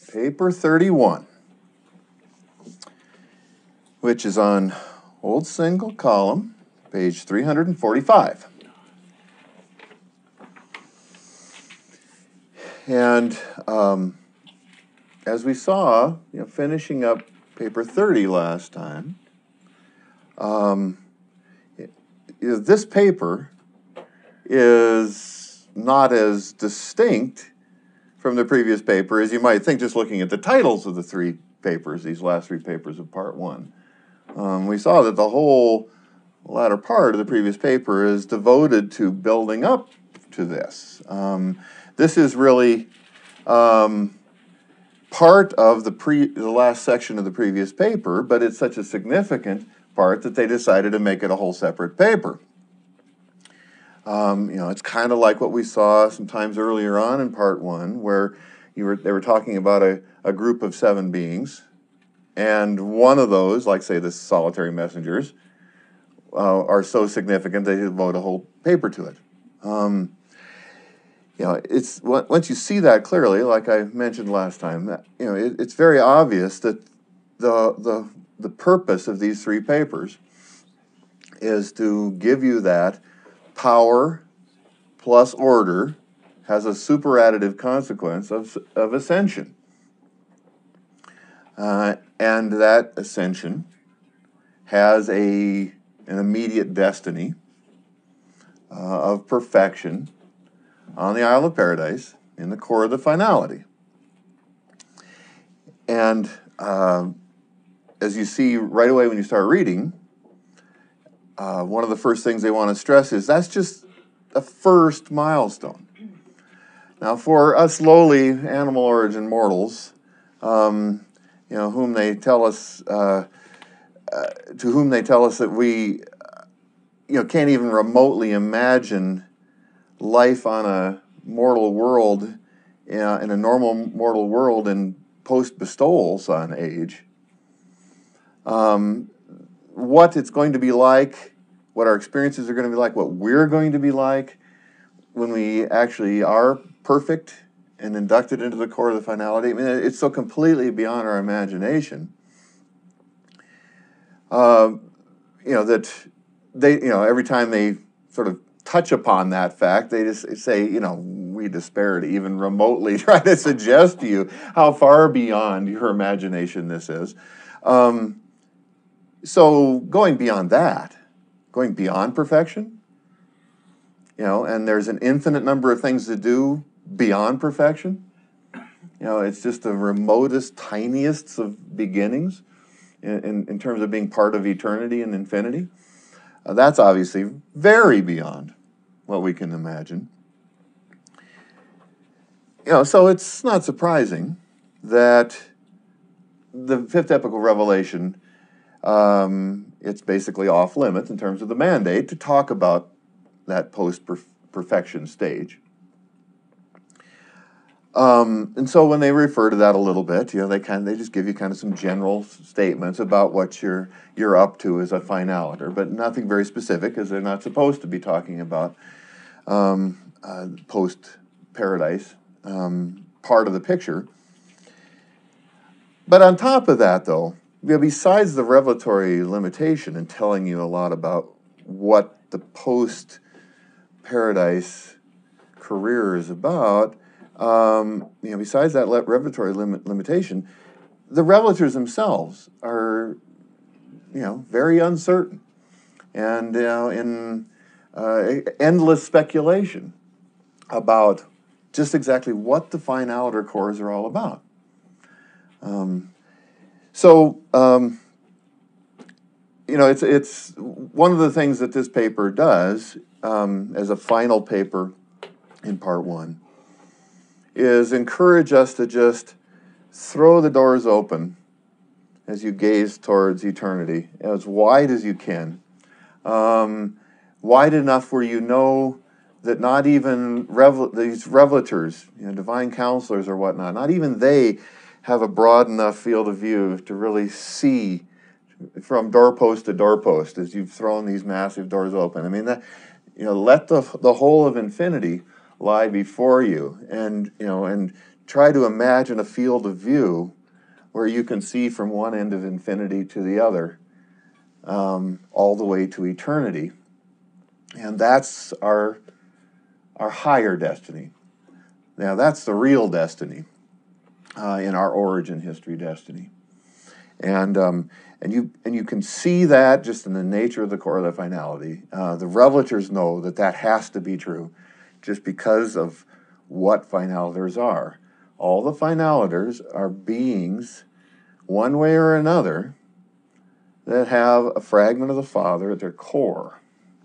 paper 31, which is on old single column, page 345. And as we saw, finishing up paper 30 last time, this paper is not as distinct from the previous paper as you might think just looking at the titles of the three papers, these last three papers of part one. We saw that the whole latter part of the previous paper is devoted to building up to this. This is really part of the last section of the previous paper, but it's such a significant part that they decided to make it a whole separate paper. It's kind of like what we saw sometimes earlier on in part one, where they were talking about a group of 7 beings, and one of those, like say the solitary messengers, are so significant they devote a whole paper to it. It's once you see that clearly, like I mentioned last time, it's very obvious that the purpose of these 3 papers is to give you that power plus order has a superadditive consequence of ascension. And that ascension has an immediate destiny of perfection on the Isle of Paradise in the core of the finality. And as you see right away when you start reading, one of the first things they want to stress is that's just a first milestone. Now, for us lowly animal origin mortals, whom they tell us, to whom they tell us that we, can't even remotely imagine life on a mortal world, in a normal mortal world in post-bestowal sun age. What it's going to be like, what our experiences are going to be like, what we're going to be like when we actually are perfect and inducted into the core of the finality. I mean, it's so completely beyond our imagination. That they, every time they sort of touch upon that fact, they just say, we despair to even remotely try to suggest to you how far beyond your imagination this is. So going beyond that, going beyond perfection, and there's an infinite number of things to do beyond perfection. It's just the remotest, tiniest of beginnings in terms of being part of eternity and infinity. That's obviously very beyond what we can imagine. So it's not surprising that the fifth epical revelation, it's basically off limits in terms of the mandate to talk about that post-perfection stage. And so when they refer to that a little bit, they just give you kind of some general statements about what you're up to as a finaliter, but nothing very specific, because they're not supposed to be talking about post-paradise part of the picture. But on top of that, though, besides the revelatory limitation and telling you a lot about what the post-paradise career is about, besides that revelatory limitation, the revelators themselves are, very uncertain and in endless speculation about just exactly what the finaliter cores are all about. It's one of the things that this paper does as a final paper in part one is encourage us to just throw the doors open as you gaze towards eternity, as wide as you can. Wide enough where you know that not even these revelators, divine counselors or whatnot, not even they have a broad enough field of view to really see from doorpost to doorpost as you've thrown these massive doors open. I mean, let the whole of infinity lie before you, and try to imagine a field of view where you can see from one end of infinity to the other, all the way to eternity. And that's our higher destiny. Now, that's the real destiny in our origin history destiny. And you can see that just in the nature of the core of the finality. The revelators know that that has to be true just because of what finaliters are. All the finaliters are beings, one way or another, that have a fragment of the Father at their core.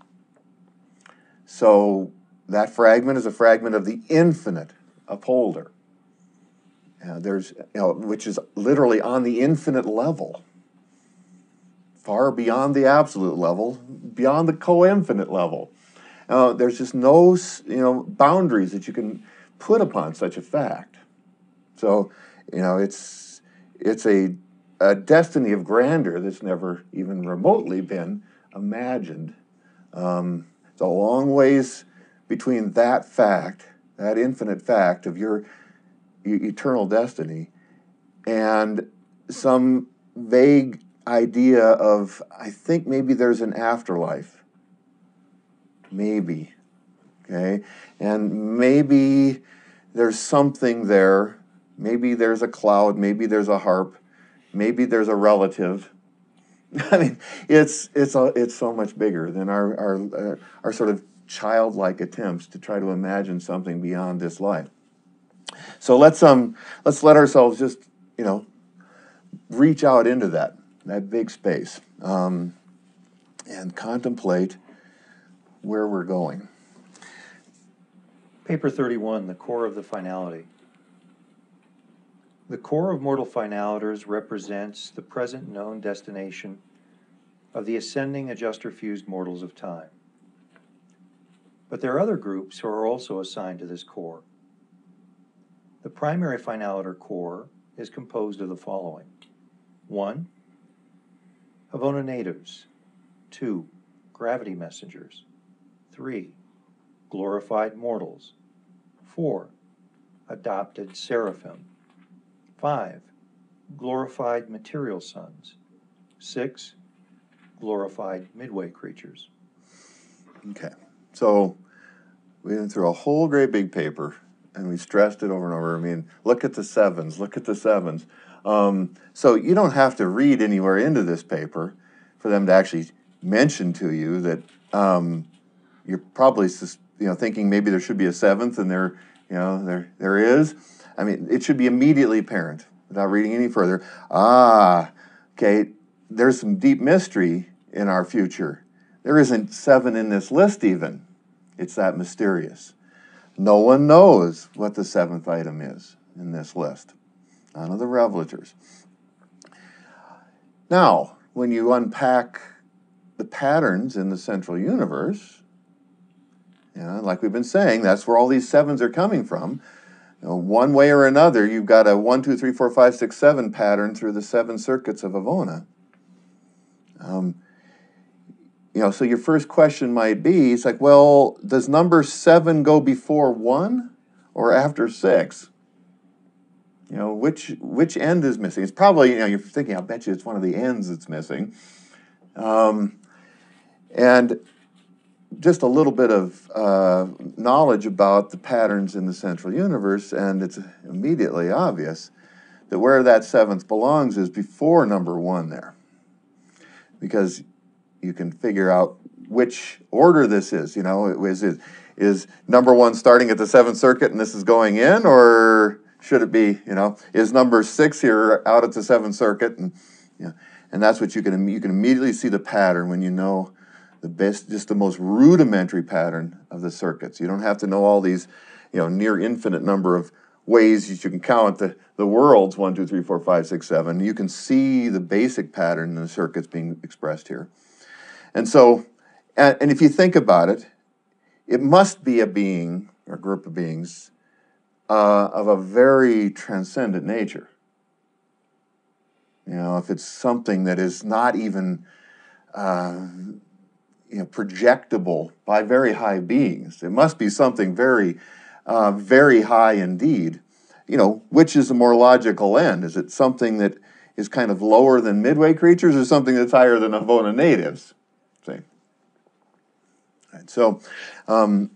So that fragment is a fragment of the infinite upholder. Which is literally on the infinite level, far beyond the absolute level, beyond the co-infinite level. There's just no boundaries that you can put upon such a fact. So it's a destiny of grandeur that's never even remotely been imagined. It's a long ways between that fact, that infinite fact of your eternal destiny, and some vague idea of, I think maybe there's an afterlife. Maybe. Okay? And maybe there's something there. Maybe there's a cloud. Maybe there's a harp. Maybe there's a relative. I mean, it's so much bigger than our sort of childlike attempts to try to imagine something beyond this life. So let's let ourselves just reach out into that big space and contemplate where we're going. Paper 31, the core of the finality. The core of mortal finaliters represents the present known destination of the ascending adjuster-fused mortals of time. But there are other groups who are also assigned to this core. The primary finaliter core is composed of the following. 1. Havona natives. 2. Gravity messengers. 3. Glorified mortals. 4. Adopted seraphim. 5. Glorified material sons. 6. Glorified midway creatures. Okay, so we went through a whole great big paper, and we stressed it over and over. I mean, look at the sevens, look at the sevens. So you don't have to read anywhere into this paper for them to actually mention to you that you're probably thinking maybe there should be a seventh, and there is. I mean, it should be immediately apparent without reading any further. Okay, there's some deep mystery in our future. There isn't 7 in this list even. It's that mysterious. No one knows what the 7th item is in this list. None of the revelators. Now, when you unpack the patterns in the central universe, like we've been saying, that's where all these 7s are coming from. One way or another, you've got a 1, 2, 3, 4, 5, 6, 7 pattern through the 7 circuits of Havona. So your first question might be, it's like, well, does number 7 go before 1 or after 6? Which end is missing? It's probably, you're thinking, I bet you it's one of the ends that's missing. And just a little bit of knowledge about the patterns in the central universe, and it's immediately obvious that where that 7th belongs is before number 1 there. Because you can figure out which order this is. Is number 1 starting at the 7th circuit and this is going in, or should it be, is number 6 here out at the 7th circuit? And that's what you can immediately see the pattern when you know just the most rudimentary pattern of the circuits. You don't have to know all these, near infinite number of ways you can count the worlds, 1, 2, 3, 4, 5, 6, 7. You can see the basic pattern in the circuits being expressed here. And so, and if you think about it, it must be a being or group of beings of a very transcendent nature. If it's something that is not even projectable by very high beings, it must be something very, very high indeed. which is the more logical end? Is it something that is kind of lower than Midway creatures, or something that's higher than Havona natives? See? Right, so, and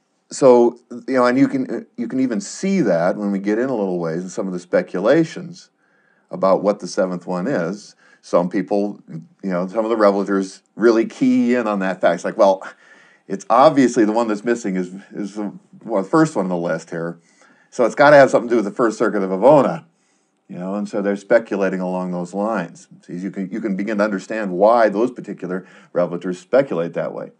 you can even see that when we get in a little ways in some of the speculations about what the seventh one is. Some people, some of the revelators really key in on that fact. It's like, well, it's obviously the one that's missing is the first one on the list here. So it's got to have something to do with the first circuit of Havona, and so they're speculating along those lines. So you can begin to understand why those particular revelators speculate that way.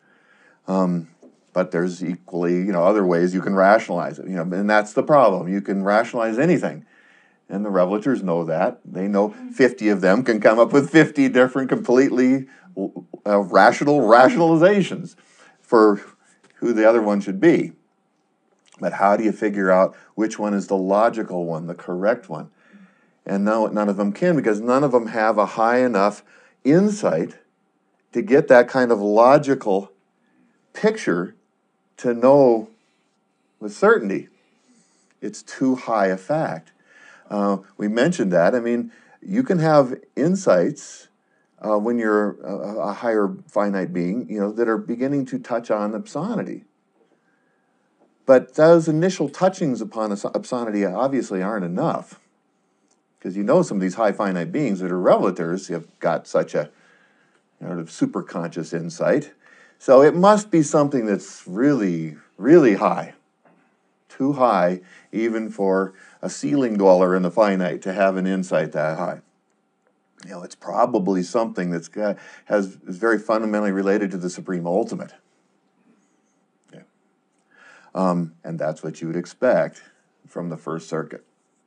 But there's equally, other ways you can rationalize it, and that's the problem. You can rationalize anything. And the revelators know that. They know 50 of them can come up with 50 different completely rational rationalizations for who the other one should be. But how do you figure out which one is the logical one, the correct one? And no, none of them can, because none of them have a high enough insight to get that kind of logical picture to know with certainty. It's too high a fact. We mentioned that. I mean, you can have insights when you're a higher finite being, that are beginning to touch on obscenity. But those initial touchings upon obscenity obviously aren't enough, because some of these high finite beings that are revelators have got such a sort of superconscious insight. So it must be something that's really, really high, too high even for a ceiling dweller in the finite to have an insight that high. It's probably something is very fundamentally related to the Supreme Ultimate. Yeah. And that's what you would expect from the First Circuit.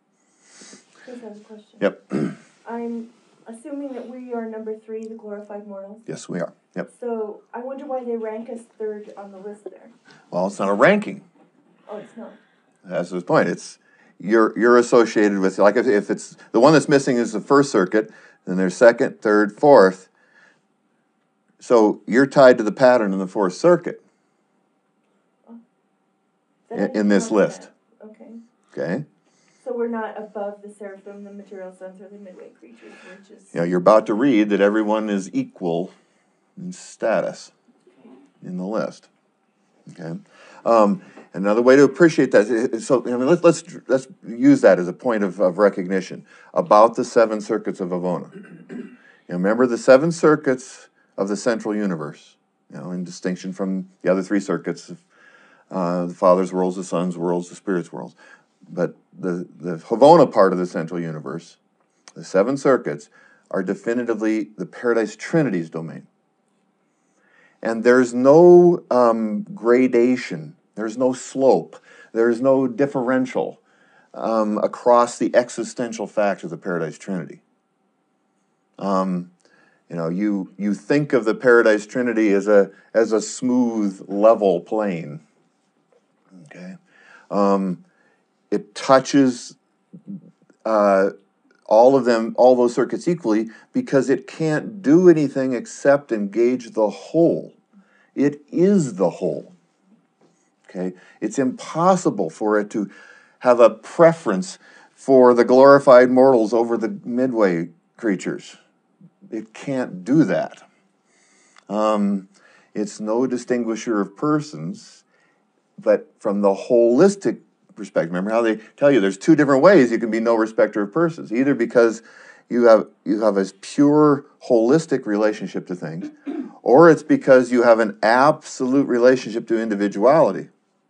I have a question. Yep. I'm assuming that we are number 3, the glorified mortals. Yes, we are. Yep. So I wonder why they rank us 3rd on the list there. Well, it's not a ranking. Oh, it's not. That's the point. It's you're associated with, like, if it's the one that's missing is the First Circuit, then there's second, third, fourth. So you're tied to the pattern in the Fourth Circuit in this list. Okay. Okay. So we're not above the seraphim, the material sons, or the midway creatures, which is... You're about to read that everyone is equal in status in the list. Okay. Another way to appreciate that, let's use that as a point of recognition about the 7 circuits of Havona. Remember the 7 circuits of the central universe, in distinction from the other 3 circuits, the Father's worlds, the Son's worlds, the Spirit's worlds. But the Havona part of the central universe, the 7 circuits, are definitively the Paradise Trinity's domain. And there's no gradation, there's no slope, there's no differential across the existential facts of the Paradise Trinity. You think of the Paradise Trinity as a smooth, level plane. Okay, it touches all those circuits equally, because it can't do anything except engage the whole. It is the whole. Okay, it's impossible for it to have a preference for the glorified mortals over the midway creatures. It can't do that. It's no distinguisher of persons, but from the holistic perspective. Remember how they tell you there's 2 different ways you can be no respecter of persons. Either because you have a pure holistic relationship to things, or it's because you have an absolute relationship to individuality.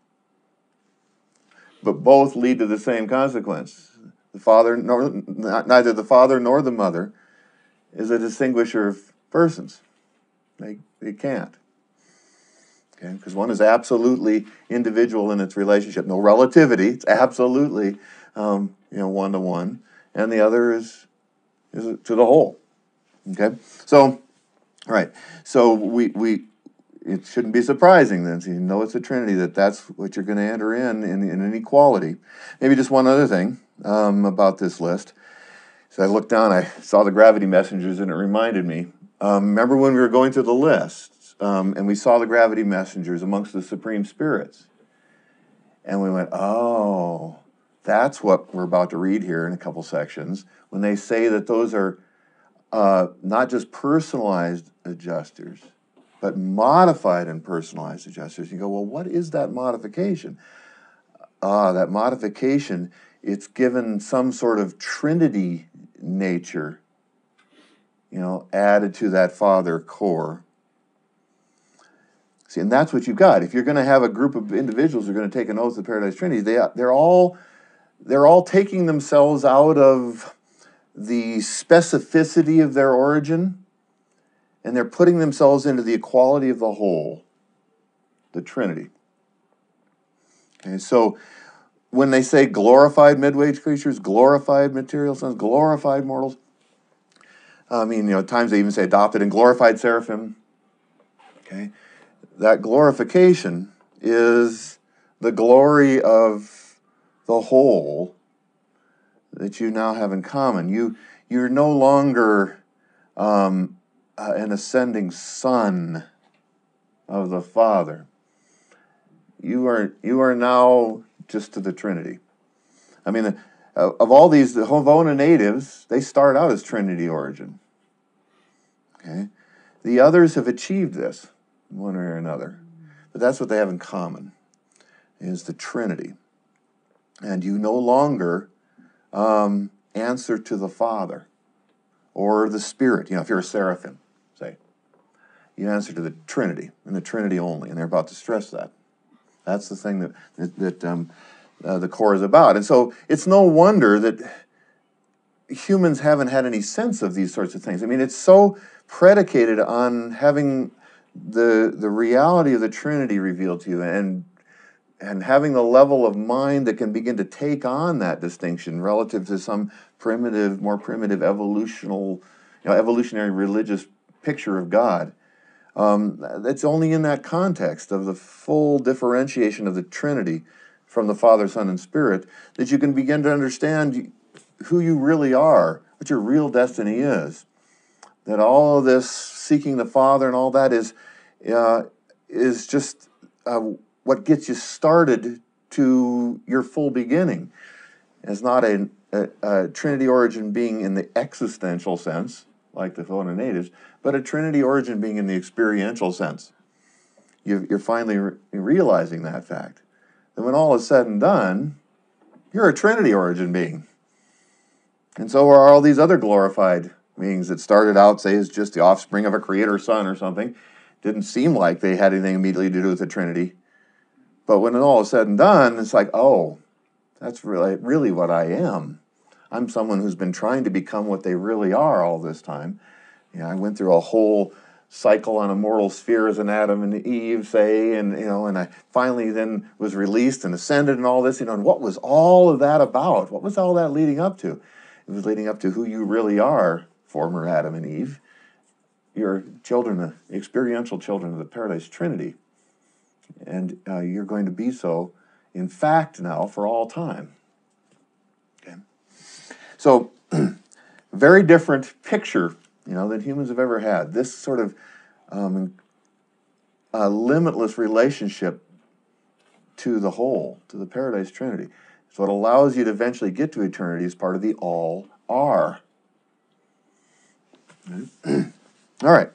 But both lead to the same consequence. Neither the father nor the mother is a distinguisher of persons. They can't. Okay, because one is absolutely individual in its relationship, no relativity. It's absolutely, one-to-one, and the other is to the whole. Okay, so, all right. So we it shouldn't be surprising then. So you know it's a Trinity that's what you're going to enter in an equality. Maybe just one other thing about this list. So I looked down, I saw the gravity messengers, and it reminded me. Remember when we were going through the list? And we saw the gravity messengers amongst the supreme spirits. And we went, That's what we're about to read here in a couple sections, when they say that those are not just personalized adjusters, but modified and personalized adjusters. You go, well, what is that modification? That modification, it's given some sort of Trinity nature, added to that Father core. See, and that's what you've got. If you're going to have a group of individuals who are going to take an oath of Paradise Trinity, they're all taking themselves out of the specificity of their origin, and they're putting themselves into the equality of the whole, the Trinity. Okay, so when they say glorified mid-wage creatures, glorified material sons, glorified mortals, at times they even say adopted and glorified seraphim. Okay, that glorification is the glory of the whole that you now have in common. You're no longer an ascending son of the Father. You are now just to the Trinity. Of all these, the Havona natives, they start out as Trinity origin. Okay, the others have achieved this in one way or another, but that's what they have in common, is the Trinity. And you no longer answer to the Father or the Spirit. If you're a seraphim, say, you answer to the Trinity and the Trinity only, and they're about to stress that. That's the thing that the core is about. And so it's no wonder that humans haven't had any sense of these sorts of things. It's so predicated on having the reality of the Trinity revealed to you, and having the level of mind that can begin to take on that distinction relative to some more primitive evolutionary religious picture of God. It's only in that context of the full differentiation of the Trinity from the Father, Son, and Spirit that you can begin to understand who you really are, what your real destiny is. That all of this seeking the Father and all that is just what gets you started to your full beginning. It's not a Trinity origin being in the existential sense, like the Havona natives, but a Trinity origin being in the experiential sense. You're finally realizing that fact. That when all is said and done, you're a Trinity origin being. And so are all these other glorified beings that started out, say, as just the offspring of a creator son or something. Didn't seem like they had anything immediately to do with the Trinity. But when it all is said and done, it's like, oh, that's really what I am. I'm someone who's been trying to become what they really are all this time. I went through a whole cycle on a mortal sphere as an Adam and Eve, say, and I finally then was released and ascended and all this, and what was all of that about? What was all that leading up to? It was leading up to who you really are, former Adam and Eve. You're children, experiential children of the Paradise Trinity. And you're going to be so, in fact, now for all time. Okay. So, very different picture, than humans have ever had. This sort of limitless relationship to the whole, to the Paradise Trinity. So it allows you to eventually get to eternity as part of the all are. All right.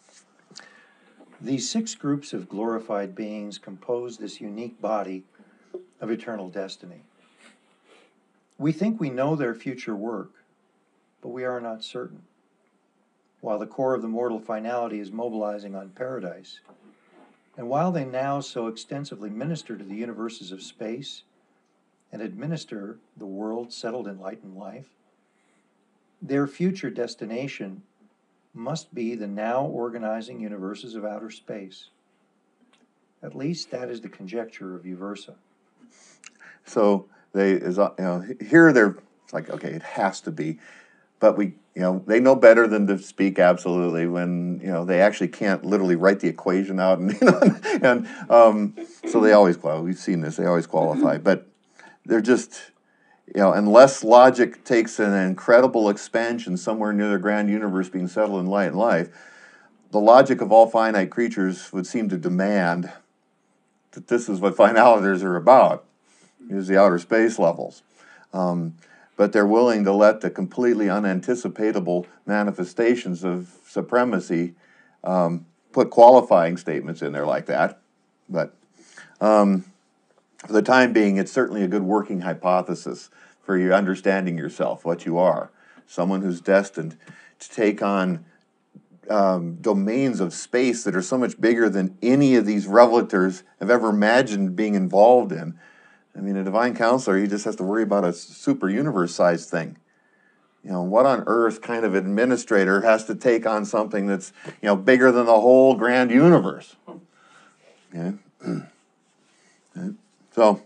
These 6 groups of glorified beings compose this unique body of eternal destiny. We think we know their future work, but we are not certain. While the core of the mortal finality is mobilizing on paradise, and while they now so extensively minister to the universes of space and administer the world settled in light and life, their future destination must be the now organizing universes of outer space. At least that is the conjecture of Uversa. So here they're like, okay, it has to be, but they know better than to speak absolutely when they actually can't literally write the equation out, and so they always qualify. We've seen this; they always qualify, but they're just. Unless logic takes an incredible expansion somewhere near the grand universe being settled in light and life, the logic of all finite creatures would seem to demand that this is what finaliters are about, is the outer space levels. But they're willing to let the completely unanticipatable manifestations of supremacy put qualifying statements in there like that. But for the time being, it's certainly a good working hypothesis for you understanding yourself, what you are. Someone who's destined to take on domains of space that are so much bigger than any of these revelators have ever imagined being involved in. I mean, a divine counselor, he just has to worry about a super universe-sized thing. You know, what on earth kind of administrator has to take on something that's, you know, bigger than the whole grand universe? Okay. Okay. So,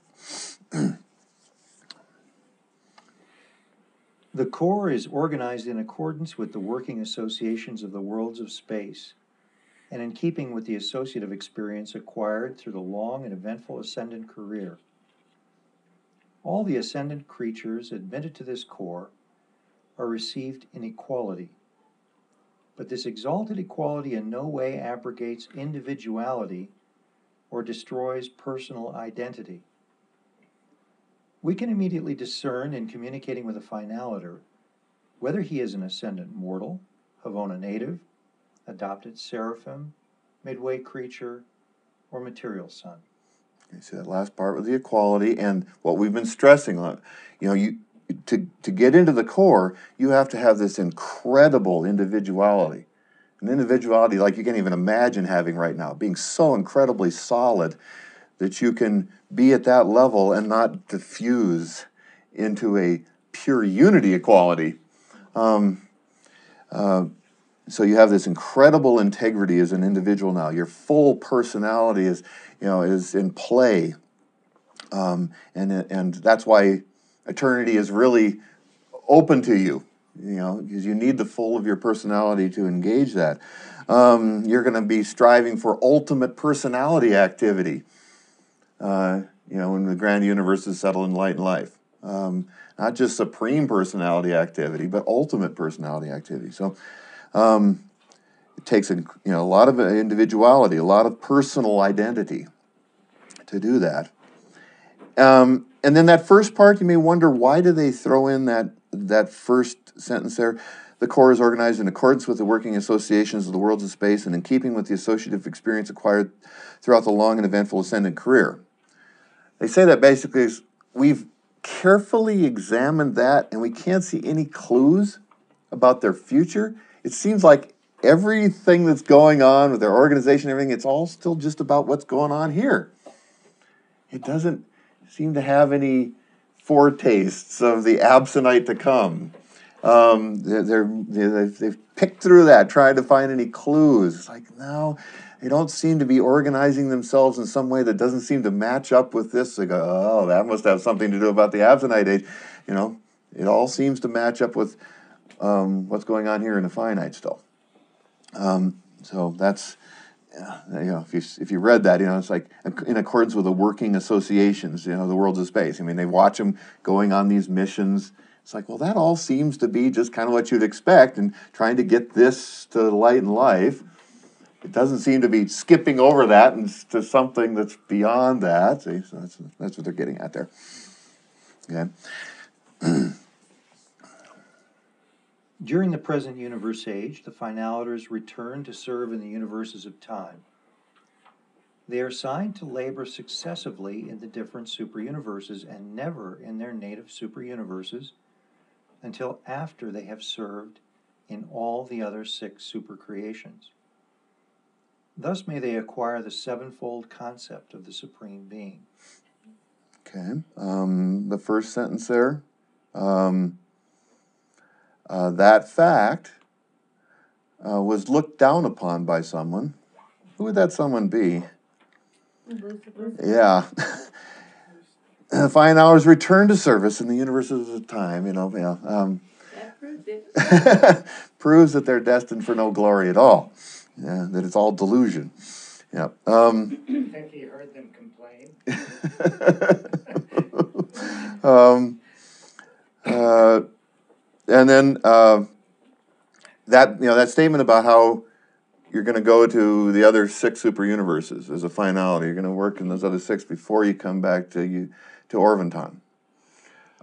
The core is organized in accordance with the working associations of the worlds of space, and in keeping with the associative experience acquired through the long and eventful ascendant career. All the ascendant creatures admitted to this core are received in equality, but this exalted equality in no way abrogates individuality or destroys personal identity. We can immediately discern in communicating with a finaliter whether he is an ascendant mortal, Havona native, adopted seraphim, midway creature, or material son. you see that last part with the equality and what we've been stressing on. You know, to get into the core, you have to have this incredible individuality. An individuality like you can't even imagine having right now, being so incredibly solid that you can be at that level and not diffuse into a pure unity equality. So you have this incredible integrity as an individual now. Your full personality is in play, and that's why eternity is really open to you. You know, because you need the full of your personality to engage that. You're going to be striving for ultimate personality activity. When the grand universe is settled in light and life. Not just supreme personality activity, but ultimate personality activity. So it takes a lot of individuality, a lot of personal identity to do that. And then that first part, you may wonder, why do they throw in that first sentence there? The core is organized in accordance with the working associations of the worlds of space and in keeping with the associative experience acquired throughout the long and eventful ascendant career. They say that basically is we've carefully examined that and we can't see any clues about their future. It seems like everything that's going on with their organization, everything, it's all still just about what's going on here. It doesn't seem to have any foretastes of the absentite to come. They've picked through that, trying to find any clues. It's like, no, they don't seem to be organizing themselves in some way that doesn't seem to match up with this. They go, oh, that must have something to do about the absentite age. You know, it all seems to match up with what's going on here in the finite still. So that's, if you read that, it's like in accordance with the working associations, the worlds of space. I mean, they watch them going on these missions. It's like, well, that all seems to be just kind of what you'd expect and trying to get this to light and life. It doesn't seem to be skipping over that and to something that's beyond that. See, so that's what they're getting at there. Okay. During the present universe age, the finaliters return to serve in the universes of time. They are assigned to labor successively in the different superuniverses and never in their native superuniverses until after they have served in all the other 6 supercreations. Thus may they acquire the sevenfold concept of the Supreme Being. Okay. The first sentence there, that fact was looked down upon by someone. Who would that someone be? Lucifer. Yeah. Fine hours return to service in the universes of time, That proves it. proves that they're destined for no glory at all. Yeah, that it's all delusion. Yeah. Have you heard them complain? And then that statement about how you're going to go to the other 6 super universes as a finality. You're going to work in those other 6 before you come back to Orvonton.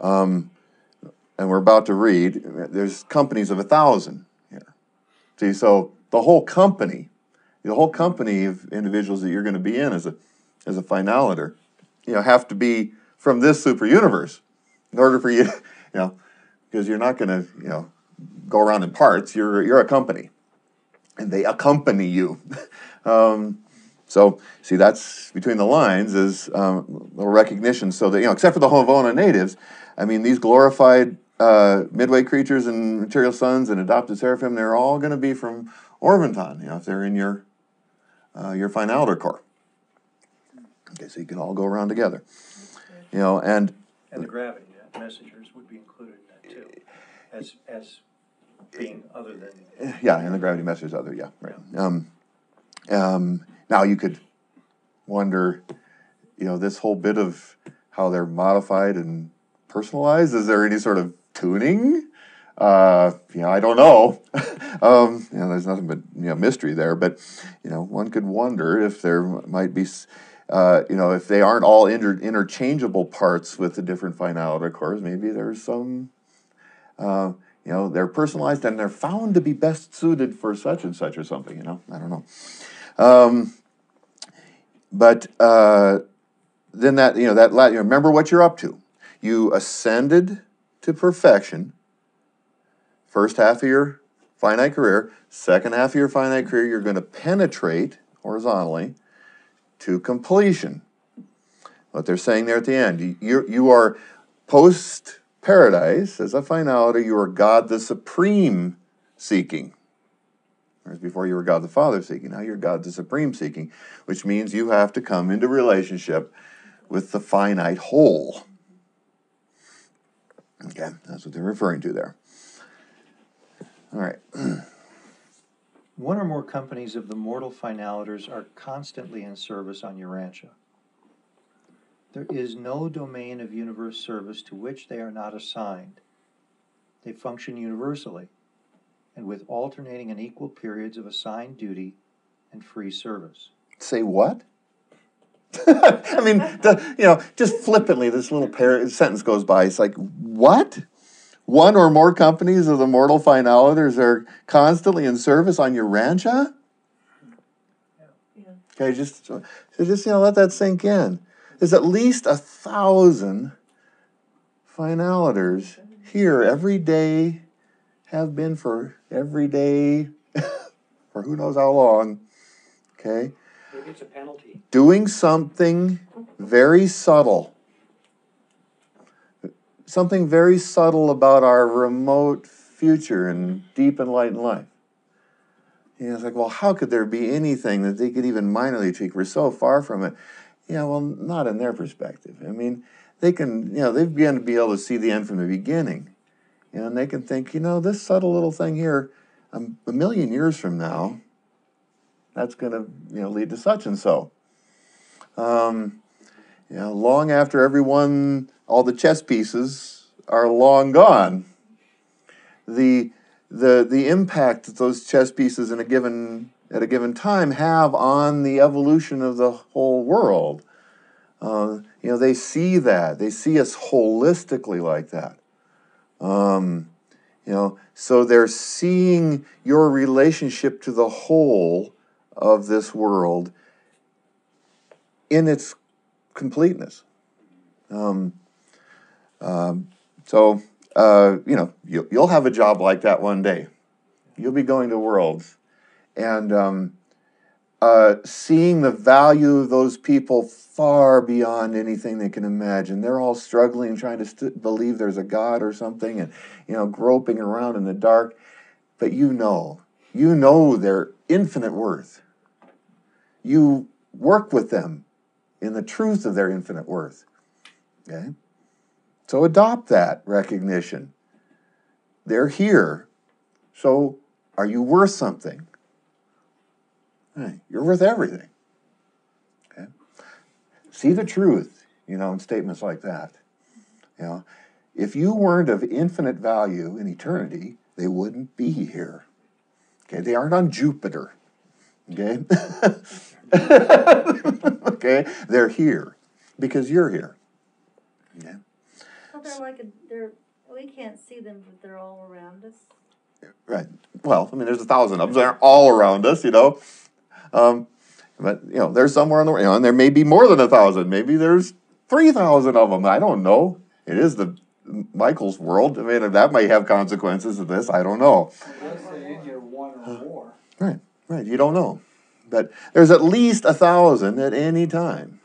And we're about to read, there's companies of 1,000 here. See, so the whole company of individuals that you're going to be in as a finaliter, have to be from this super universe in order for you, because you're not going to, go around in parts. You're a company, and they accompany you. So, see, that's between the lines is a little recognition. So that, except for the Havona natives, I mean, these glorified midway creatures and material sons and adopted seraphim, they're all going to be from Orvonton, if they're in your finaliter corps. Okay, so you can all go around together. And the gravity messengers would be included in that too, as being other than. Yeah, and the gravity messengers other, yeah, right. Now you could wonder, this whole bit of how they're modified and personalized. Is there any sort of tuning? I don't know. There's nothing but mystery there. But one could wonder if there might be, if they aren't all interchangeable parts with the different finaliter corps. Maybe there's some, they're personalized and they're found to be best suited for such and such or something. I don't know. But then that remember what you're up to. You ascended to perfection. First half of your finite career. Second half of your finite career, you're going to penetrate horizontally to completion. What they're saying there at the end, you are post-paradise, as a finality, you are God the Supreme seeking. Whereas before you were God the Father seeking, now you're God the Supreme seeking, which means you have to come into relationship with the finite whole. Okay, that's what they're referring to there. All right. One or more companies of the mortal finaliters are constantly in service on Urantia. There is no domain of universe service to which they are not assigned. They function universally, and with alternating and equal periods of assigned duty and free service. Say what? I mean, just flippantly, this little sentence goes by. It's like, what? One or more companies of the mortal finaliters are constantly in service on Urantia? Yeah. Okay, just let that sink in. There's at least 1,000 finaliters here every day, have been for every day, for who knows how long. Okay? Maybe it's a penalty. Doing something very subtle. Something very subtle about our remote future and deep enlightened life. It's like, well, how could there be anything that they could even minorly tweak? We're so far from it. Well, not in their perspective. I mean, they can, they've begun to be able to see the end from the beginning. And they can think, this subtle little thing here, a million years from now, that's going to, lead to such and so. Long after all the chess pieces are long gone, the impact that those chess pieces at a given time have on the evolution of the whole world, they see that. They see us holistically like that. So they're seeing your relationship to the whole of this world in its completeness. You'll have a job like that one day. You'll be going to Worlds and seeing the value of those people far beyond anything they can imagine. They're all struggling, trying to believe there's a God or something, and groping around in the dark. But you know their infinite worth. You work with them in the truth of their infinite worth. Okay? So adopt that recognition. They're here. So are you worth something? Hey, you're worth everything. Okay? See the truth, in statements like that. If you weren't of infinite value in eternity, they wouldn't be here. Okay? They aren't on Jupiter. Okay? Okay? They're here because you're here. Okay? they're like we can't see them, but they're all around us. Right. Well, I mean, there's 1,000 of them. They're all around us, you know. But, you know, they're somewhere in the, you know, and there may be more than 1,000. Maybe there's 3,000 of them. I don't know. It is the Michael's world. I mean, that might have consequences of this. I don't know. Let's say in here one or more. Right. Right. You don't know. But there's at least 1,000 at any time.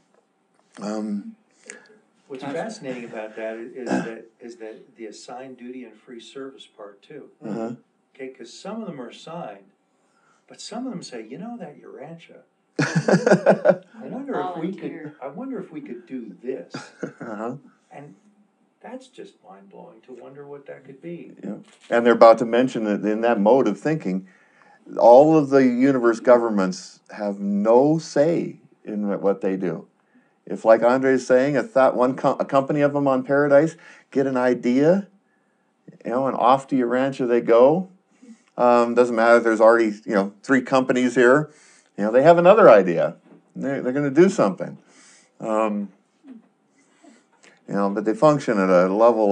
What's fascinating about that is that the assigned duty and free service part too. Uh-huh. Okay, because some of them are assigned, but some of them say, you know, that Urantia. I wonder if we could do this. Uh-huh. And that's just mind blowing to wonder what that could be. Yeah. And they're about to mention that in that mode of thinking, all of the universe governments have no say in what they do. If, like Andre's saying, a company of them on Paradise get an idea, you know, and off to Urantia they go. Doesn't matter if there's already, you know, 3 companies here. You know, they have another idea. They're going to do something. You know, but they function at a level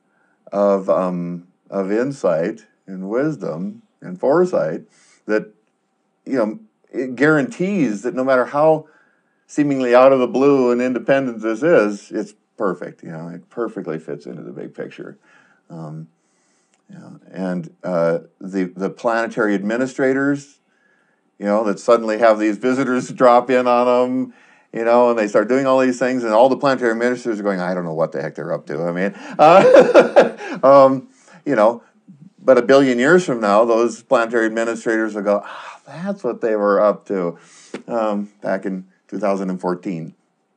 of insight and wisdom and foresight that, you know, it guarantees that no matter how seemingly out of the blue and independent this is, it's perfect. You know, it perfectly fits into the big picture. You know, and the planetary administrators, you know, that suddenly have these visitors drop in on them, you know, and they start doing all these things, and all the planetary administrators are going, I don't know what the heck they're up to. I mean, you know, but 1 billion years from now, those planetary administrators will go, that's what they were up to back in 2014.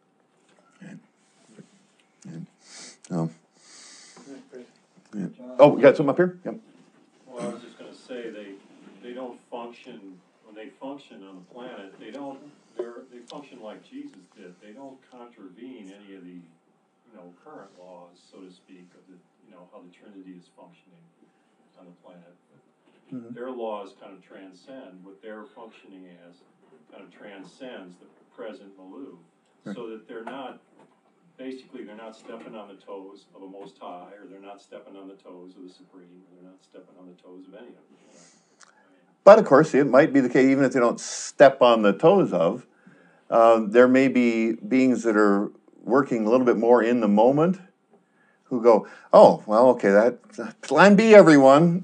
Oh, we got some up here? Yep. Well, I was just going to say they don't function when they function on the planet. They function like Jesus did. They don't contravene any of the current laws, so to speak, of the how the Trinity is functioning on the planet. Mm-hmm. Their laws kind of transcend what they're functioning as. Kind of transcends the present Maloo, right. So that they're not stepping on the toes of a Most High, or they're not stepping on the toes of the Supreme, or they're not stepping on the toes of any of them. But of course, it might be the case, even if they don't step on the toes of, there may be beings that are working a little bit more in the moment, who go, oh, well, okay, that plan B, everyone.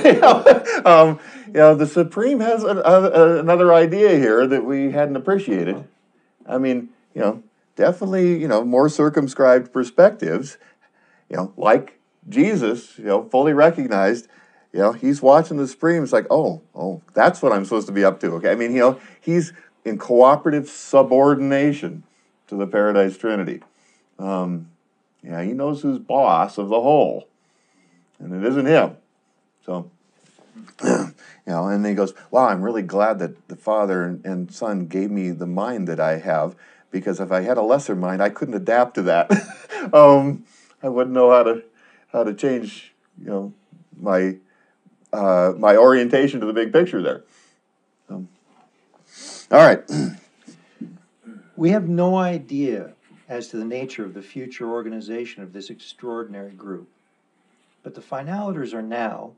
The Supreme has another idea here that we hadn't appreciated. I mean, definitely, more circumscribed perspectives, like Jesus, fully recognized, he's watching the Supreme. It's like, oh, that's what I'm supposed to be up to. Okay, I mean, he's in cooperative subordination to the Paradise Trinity. He knows who's boss of the whole, and it isn't him. So, and he goes, wow, I'm really glad that the Father and Son gave me the mind that I have, because if I had a lesser mind, I couldn't adapt to that. I wouldn't know how to change, my orientation to the big picture there. All right. We have no idea as to the nature of the future organization of this extraordinary group, but the finaliters are now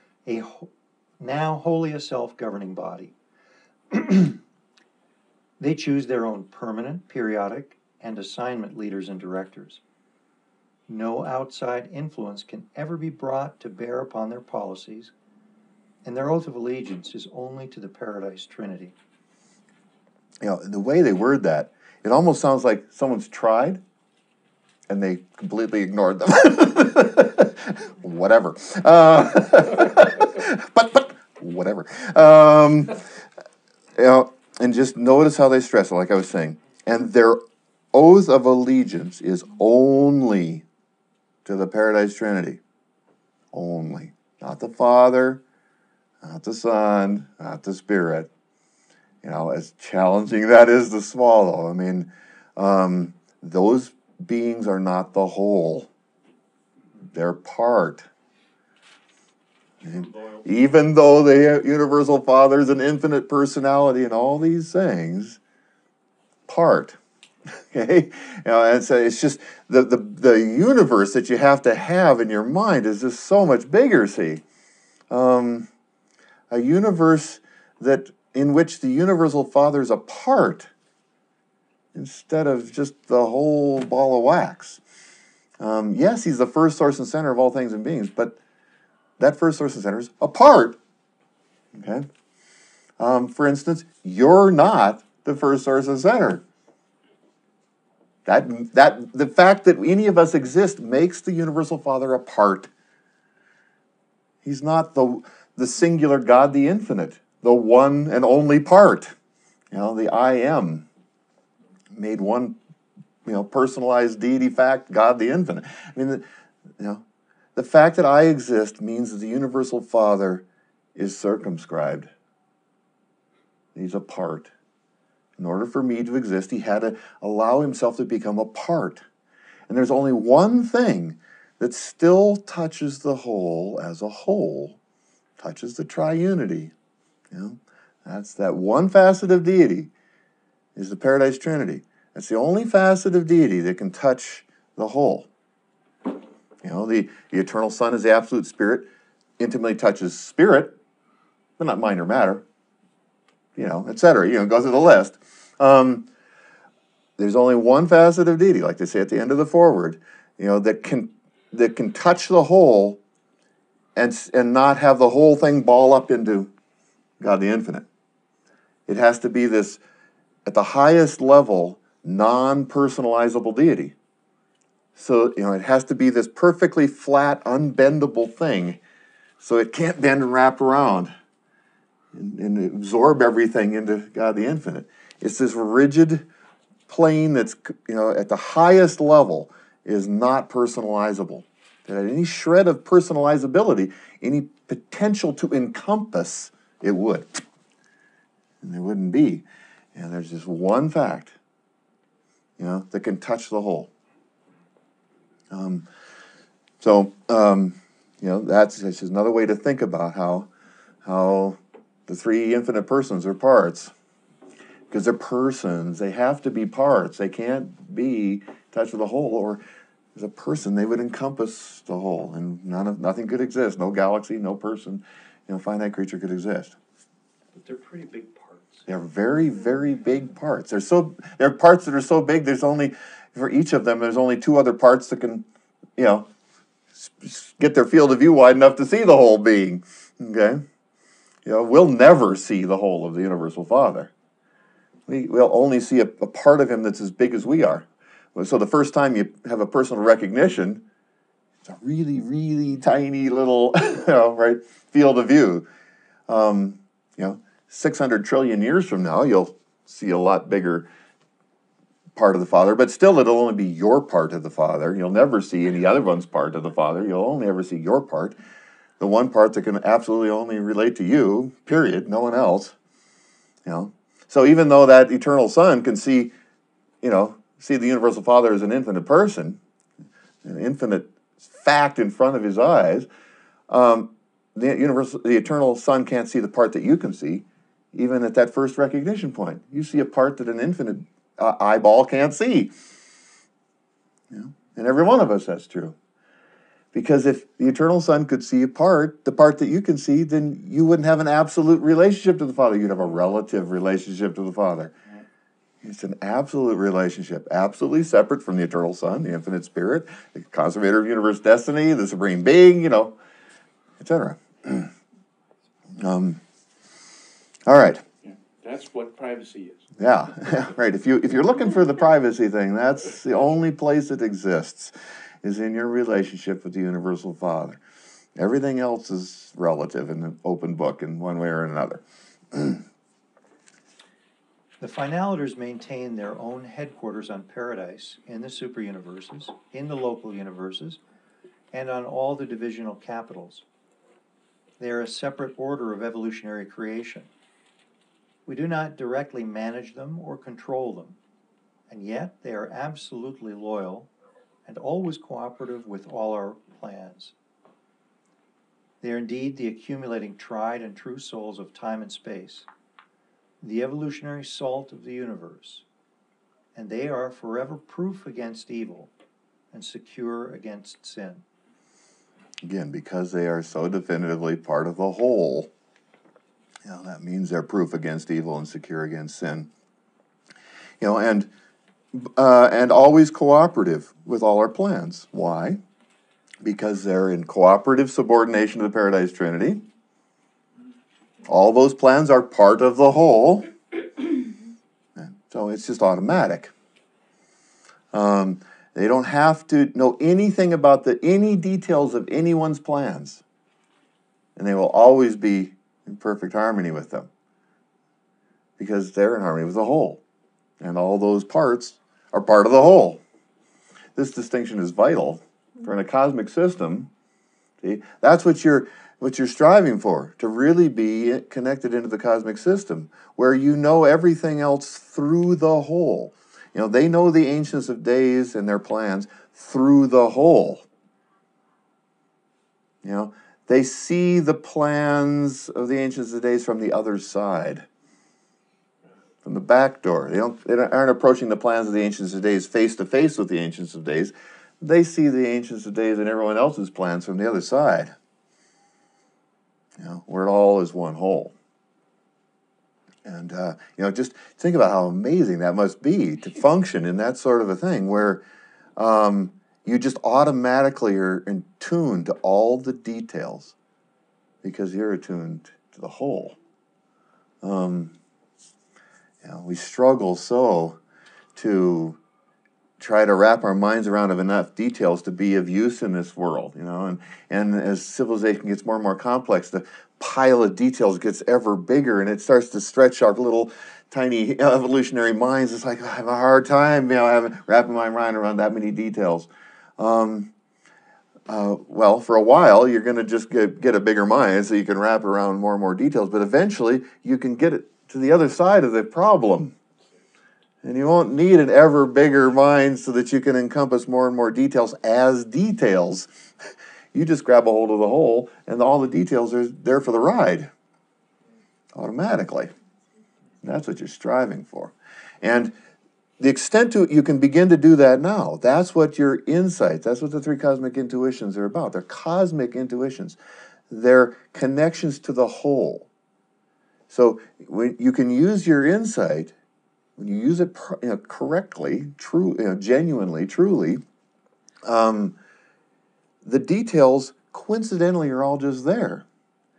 wholly a self-governing body. They choose their own permanent, periodic, and assignment leaders and directors. No outside influence can ever be brought to bear upon their policies, and their oath of allegiance is only to the Paradise Trinity. The way they word that, it almost sounds like someone's tried, and they completely ignored them. Whatever. But whatever. And just notice how they stress it, like I was saying. And their oath of allegiance is only to the Paradise Trinity. Only. Not the Father, not the Son, not the Spirit. As challenging that is to swallow. I mean, those beings are not the whole. They're part. Even though the universal Father is an infinite personality and all these things, part. Okay, and so it's just the universe that you have to have in your mind is just so much bigger. See, a universe that in which the universal Father is a part instead of just the whole ball of wax. Yes, he's the first source and center of all things and beings, but that first source and center is a part. Okay. For instance, you're not the first source and center. That the fact that any of us exist makes the universal Father a part. He's not the singular God, the infinite, the one and only part. The I am, made one, personalized deity fact, God the infinite. I mean, the fact that I exist means that the universal Father is circumscribed. He's a part. In order for me to exist, he had to allow himself to become a part. And there's only one thing that still touches the whole as a whole, touches the triunity. That's that one facet of deity, is the Paradise Trinity. That's the only facet of deity that can touch the whole. The eternal Son is the absolute Spirit, intimately touches spirit, but not mind or matter, etc. Goes through the list. There's only one facet of deity, like they say at the end of the foreword, that can touch the whole and not have the whole thing ball up into God the infinite. It has to be this, at the highest level, non-personalizable deity. So, it has to be this perfectly flat, unbendable thing, so it can't bend and wrap around and absorb everything into God the infinite. It's this rigid plane that's, at the highest level is not personalizable. That any shred of personalizability, any potential to encompass, it would. And there wouldn't be. And there's just one fact, that can touch the whole. That's just another way to think about how the three infinite persons are parts. Because they're persons, they have to be parts. They can't be touched with the whole, or as a person, they would encompass the whole, and nothing could exist. No galaxy, no person, finite creature could exist. But they're pretty big parts. They're very, very big parts. They're parts that are so big. For each of them, there's only two other parts that can, get their field of view wide enough to see the whole being. Okay, we'll never see the whole of the universal Father. We'll only see a part of him that's as big as we are. So the first time you have a personal recognition, it's a really, really tiny little, field of view. 600 trillion years from now, you'll see a lot bigger part of the Father, but still it'll only be your part of the Father. You'll never see any other one's part of the Father. You'll only ever see your part, the one part that can absolutely only relate to you, period, no one else. So even though that eternal Son can see the universal Father as an infinite person, an infinite fact in front of his eyes, the eternal Son can't see the part that you can see, even at that first recognition point. You see a part that an infinite eyeball can't see. And every one of us, that's true. Because if the eternal Son could see the part that you can see, then you wouldn't have an absolute relationship to the Father. You'd have a relative relationship to the Father. It's an absolute relationship, absolutely separate from the eternal Son, the infinite Spirit, the conservator of universe destiny, the supreme being, etc. All right. Yeah, that's what privacy is. Yeah, right. If you're looking for the privacy thing, that's the only place it exists, is in your relationship with the universal Father. Everything else is relative in an open book in one way or another. The finaliters maintain their own headquarters on Paradise, in the superuniverses, in the local universes, and on all the divisional capitals. They are a separate order of evolutionary creation. We do not directly manage them or control them, and yet they are absolutely loyal and always cooperative with all our plans. They are indeed the accumulating tried and true souls of time and space, the evolutionary salt of the universe, and they are forever proof against evil and secure against sin. Again, because they are so definitively part of the whole, that means they're proof against evil and secure against sin. And always cooperative with all our plans. Why? Because they're in cooperative subordination to the Paradise Trinity. All those plans are part of the whole. So it's just automatic. They don't have to know anything about any details of anyone's plans. And they will always be in perfect harmony with them. Because they're in harmony with the whole. And all those parts are part of the whole. This distinction is vital. For in a cosmic system, see, that's what you're striving for, to really be connected into the cosmic system, where you know everything else through the whole. They know the Ancients of Days and their plans through the whole. They see the plans of the Ancients of Days from the other side, from the back door. They aren't approaching the plans of the Ancients of Days face to face with the Ancients of Days. They see the Ancients of Days and everyone else's plans from the other side, where it all is one whole. And, just think about how amazing that must be to function in that sort of a thing where you just automatically are in tune to all the details because you're attuned to the whole. We struggle so to try to wrap our minds around of enough details to be of use in this world, and as civilization gets more and more complex, the pile of details gets ever bigger, and it starts to stretch our little tiny evolutionary minds. It's like, I have a hard time, wrapping my mind around that many details. Well, for a while, you're going to just get a bigger mind so you can wrap around more and more details, but eventually you can get it to the other side of the problem. And you won't need an ever bigger mind so that you can encompass more and more details as details. You just grab a hold of the whole, and all the details are there for the ride, automatically. And that's what you're striving for. And the extent to it, you can begin to do that now. That's what your insights, that's what the three cosmic intuitions are about. They're cosmic intuitions. They're connections to the whole. So when you can use your insight, when you use it correctly, genuinely, truly, the details coincidentally are all just there.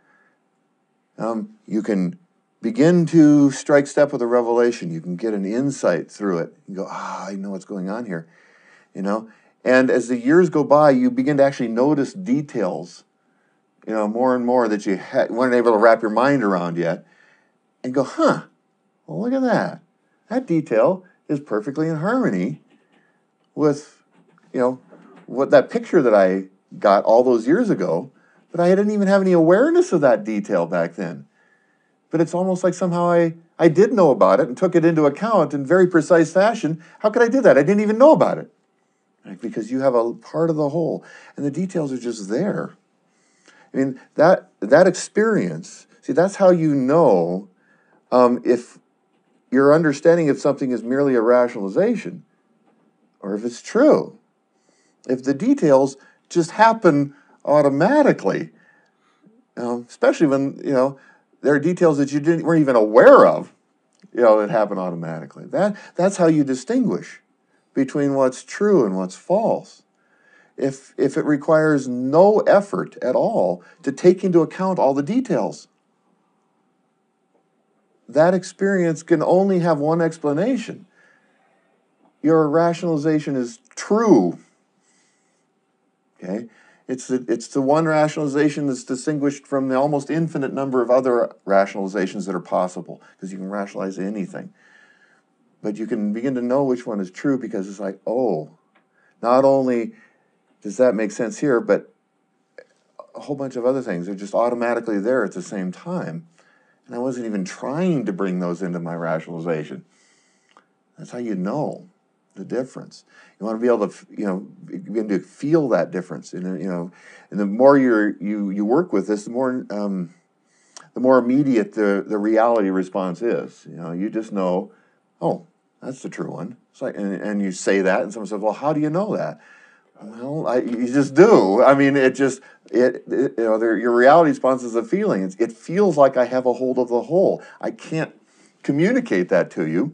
You can begin to strike step with a revelation. You can get an insight through it. You go, I know what's going on here. And as the years go by, you begin to actually notice details, more and more that you weren't able to wrap your mind around yet. And go, well, look at that. That detail is perfectly in harmony with, what that picture that I got all those years ago, but I didn't even have any awareness of that detail back then. But it's almost like somehow I did know about it and took it into account in very precise fashion. How could I do that? I didn't even know about it. Right? Because you have a part of the whole, and the details are just there. I mean, that experience, see, that's how you know if your understanding of something is merely a rationalization, or if it's true. If the details just happen automatically, especially when, there are details that you weren't even aware of, that happen automatically. That's how you distinguish between what's true and what's false. If it requires no effort at all to take into account all the details, that experience can only have one explanation. Your rationalization is true. Okay? It's the one rationalization that's distinguished from the almost infinite number of other rationalizations that are possible, because you can rationalize anything. But you can begin to know which one is true because it's like, not only does that make sense here, but a whole bunch of other things are just automatically there at the same time. And I wasn't even trying to bring those into my rationalization. That's how you know the difference. You want to be able to, begin to feel that difference. And the more you work with this, the more immediate the reality response is. You just know, That's the true one. It's like, and you say that, and someone says, well, how do you know that? Well, you just do. I mean, your reality response is a feeling. It feels like I have a hold of the whole. I can't communicate that to you.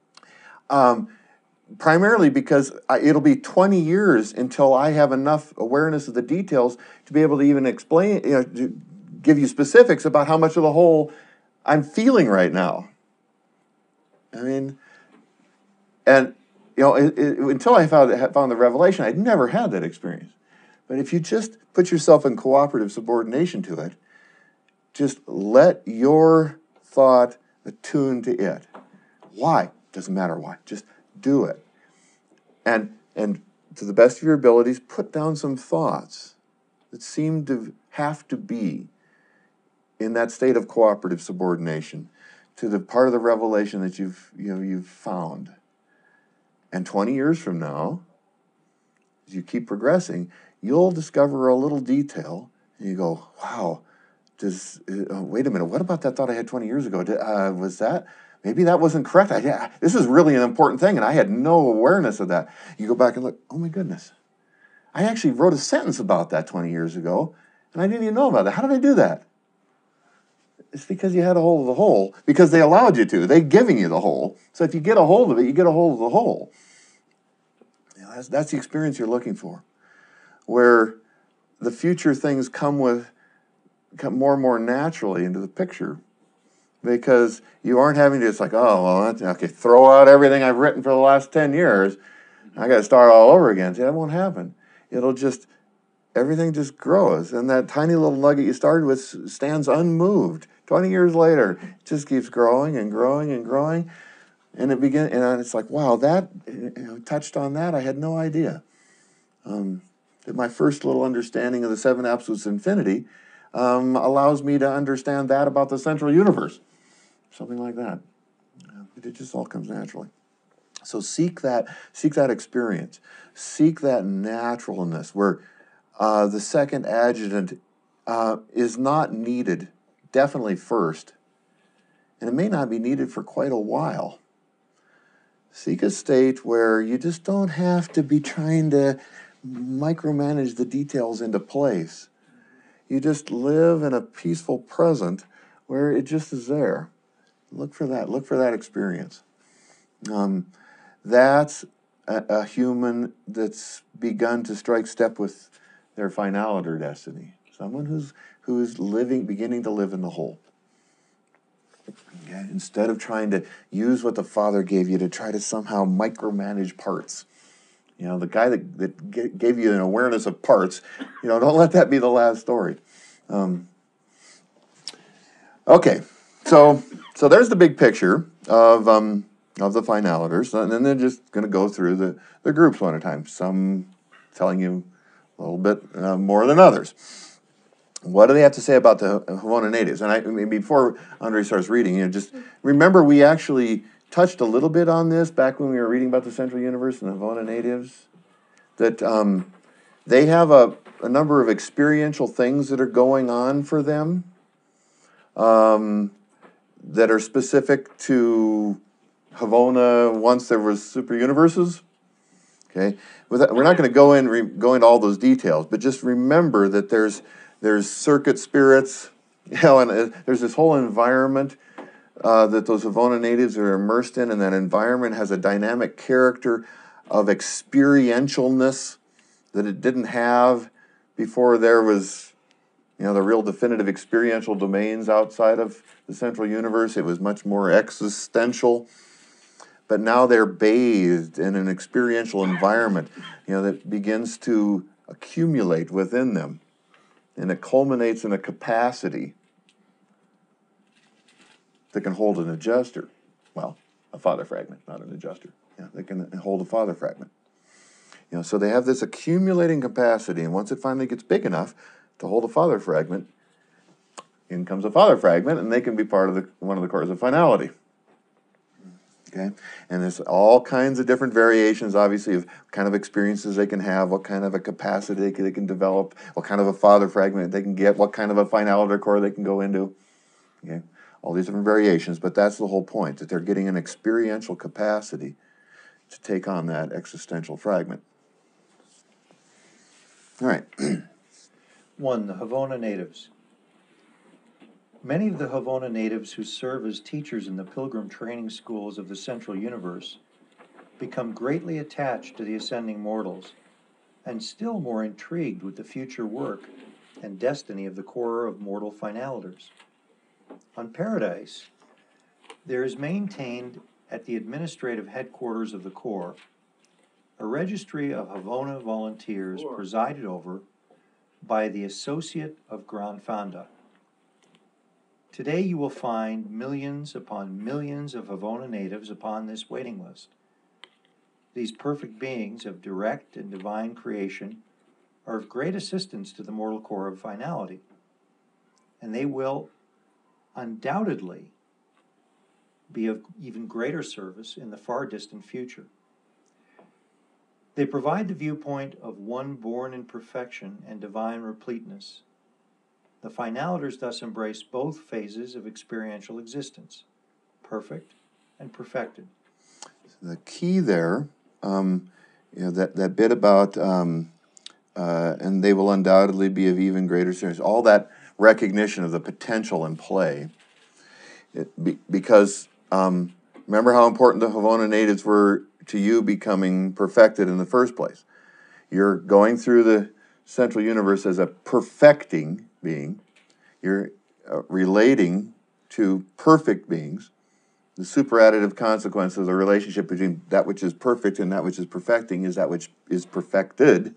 Primarily because it'll be 20 years until I have enough awareness of the details to be able to even explain, to give you specifics about how much of the whole I'm feeling right now. I mean, and until I found the revelation, I'd never had that experience. But if you just put yourself in cooperative subordination to it, just let your thought attune to it. Why? Doesn't matter why. Just do it. And to the best of your abilities, put down some thoughts that seem to have to be in that state of cooperative subordination to the part of the revelation that you've found. And 20 years from now, as you keep progressing, you'll discover a little detail, and you go, wow, wait a minute, what about that thought I had 20 years ago? Was that? Maybe that wasn't correct. This is really an important thing, and I had no awareness of that. You go back and look, oh my goodness. I actually wrote a sentence about that 20 years ago, and I didn't even know about that. How did I do that? It's because you had a hold of the whole, because they allowed you to. They're giving you the whole. So if you get a hold of it, you get a hold of the whole. That's the experience you're looking for, where the future things come more and more naturally into the picture, because you aren't having to, it's like, oh, well, okay, throw out everything I've written for the last 10 years. I got to start all over again. See, that won't happen. Everything just grows. And that tiny little nugget you started with stands unmoved. 20 years later, it just keeps growing and growing and growing. And it's like, wow, that touched on that. I had no idea. That my first little understanding of the seven absolutes of infinity allows me to understand that about the central universe. Something like that. It just all comes naturally. So seek that experience. Seek that naturalness where the second adjutant is not needed, definitely first. And it may not be needed for quite a while. Seek a state where you just don't have to be trying to micromanage the details into place. You just live in a peaceful present where it just is there. Look for that experience. That's a human that's begun to strike step with their finality or destiny. Someone who's beginning to live in the whole. Okay? Instead of trying to use what the Father gave you to try to somehow micromanage parts. The guy that gave you an awareness of parts, don't let that be the last story. Okay, so there's the big picture of the finaliters, and then they're just going to go through the groups one at a time. Some telling you a little bit more than others. What do they have to say about the Havona natives? And before Andre starts reading, just remember we actually touched a little bit on this back when we were reading about the Central Universe and the Havona natives, that they have a number of experiential things that are going on for them that are specific to Havona once there was super universes. Okay, we're not going to go into all those details, but just remember that there's circuit spirits, and there's this whole environment that those Havona natives are immersed in, and that environment has a dynamic character of experientialness that it didn't have before there was, the real definitive experiential domains outside of the central universe. It was much more existential. But now they're bathed in an experiential environment, that begins to accumulate within them. And it culminates in a capacity that can hold an adjuster. Well, a father fragment, not an adjuster. They can hold a father fragment. So they have this accumulating capacity, and once it finally gets big enough to hold a father fragment, in comes a father fragment, and they can be part of one of the cores of finality. Okay, and there's all kinds of different variations, obviously, of what kind of experiences they can have, what kind of a capacity they can develop, what kind of a father fragment they can get, what kind of a finality core they can go into. Okay, all these different variations, but that's the whole point, that they're getting an experiential capacity to take on that existential fragment. All right. 1. The Havona natives. Many of the Havona natives who serve as teachers in the pilgrim training schools of the Central Universe become greatly attached to the ascending mortals, and still more intrigued with the future work and destiny of the Corps of Mortal Finaliters. On Paradise, there is maintained at the administrative headquarters of the Corps a registry of Havona volunteers presided over by the Associate of Grand Fanda. Today you will find millions upon millions of Havona natives upon this waiting list. These perfect beings of direct and divine creation are of great assistance to the mortal core of finality, and they will undoubtedly be of even greater service in the far distant future. They provide the viewpoint of one born in perfection and divine repleteness. The finaliters thus embrace both phases of experiential existence, perfect and perfected. The key there, that bit about, and they will undoubtedly be of even greater service, all that recognition of the potential in play, because remember how important the Havona natives were to you becoming perfected in the first place. You're going through the Central Universe as a perfecting being. You're relating to perfect beings. The superadditive consequence of the relationship between that which is perfect and that which is perfecting is that which is perfected.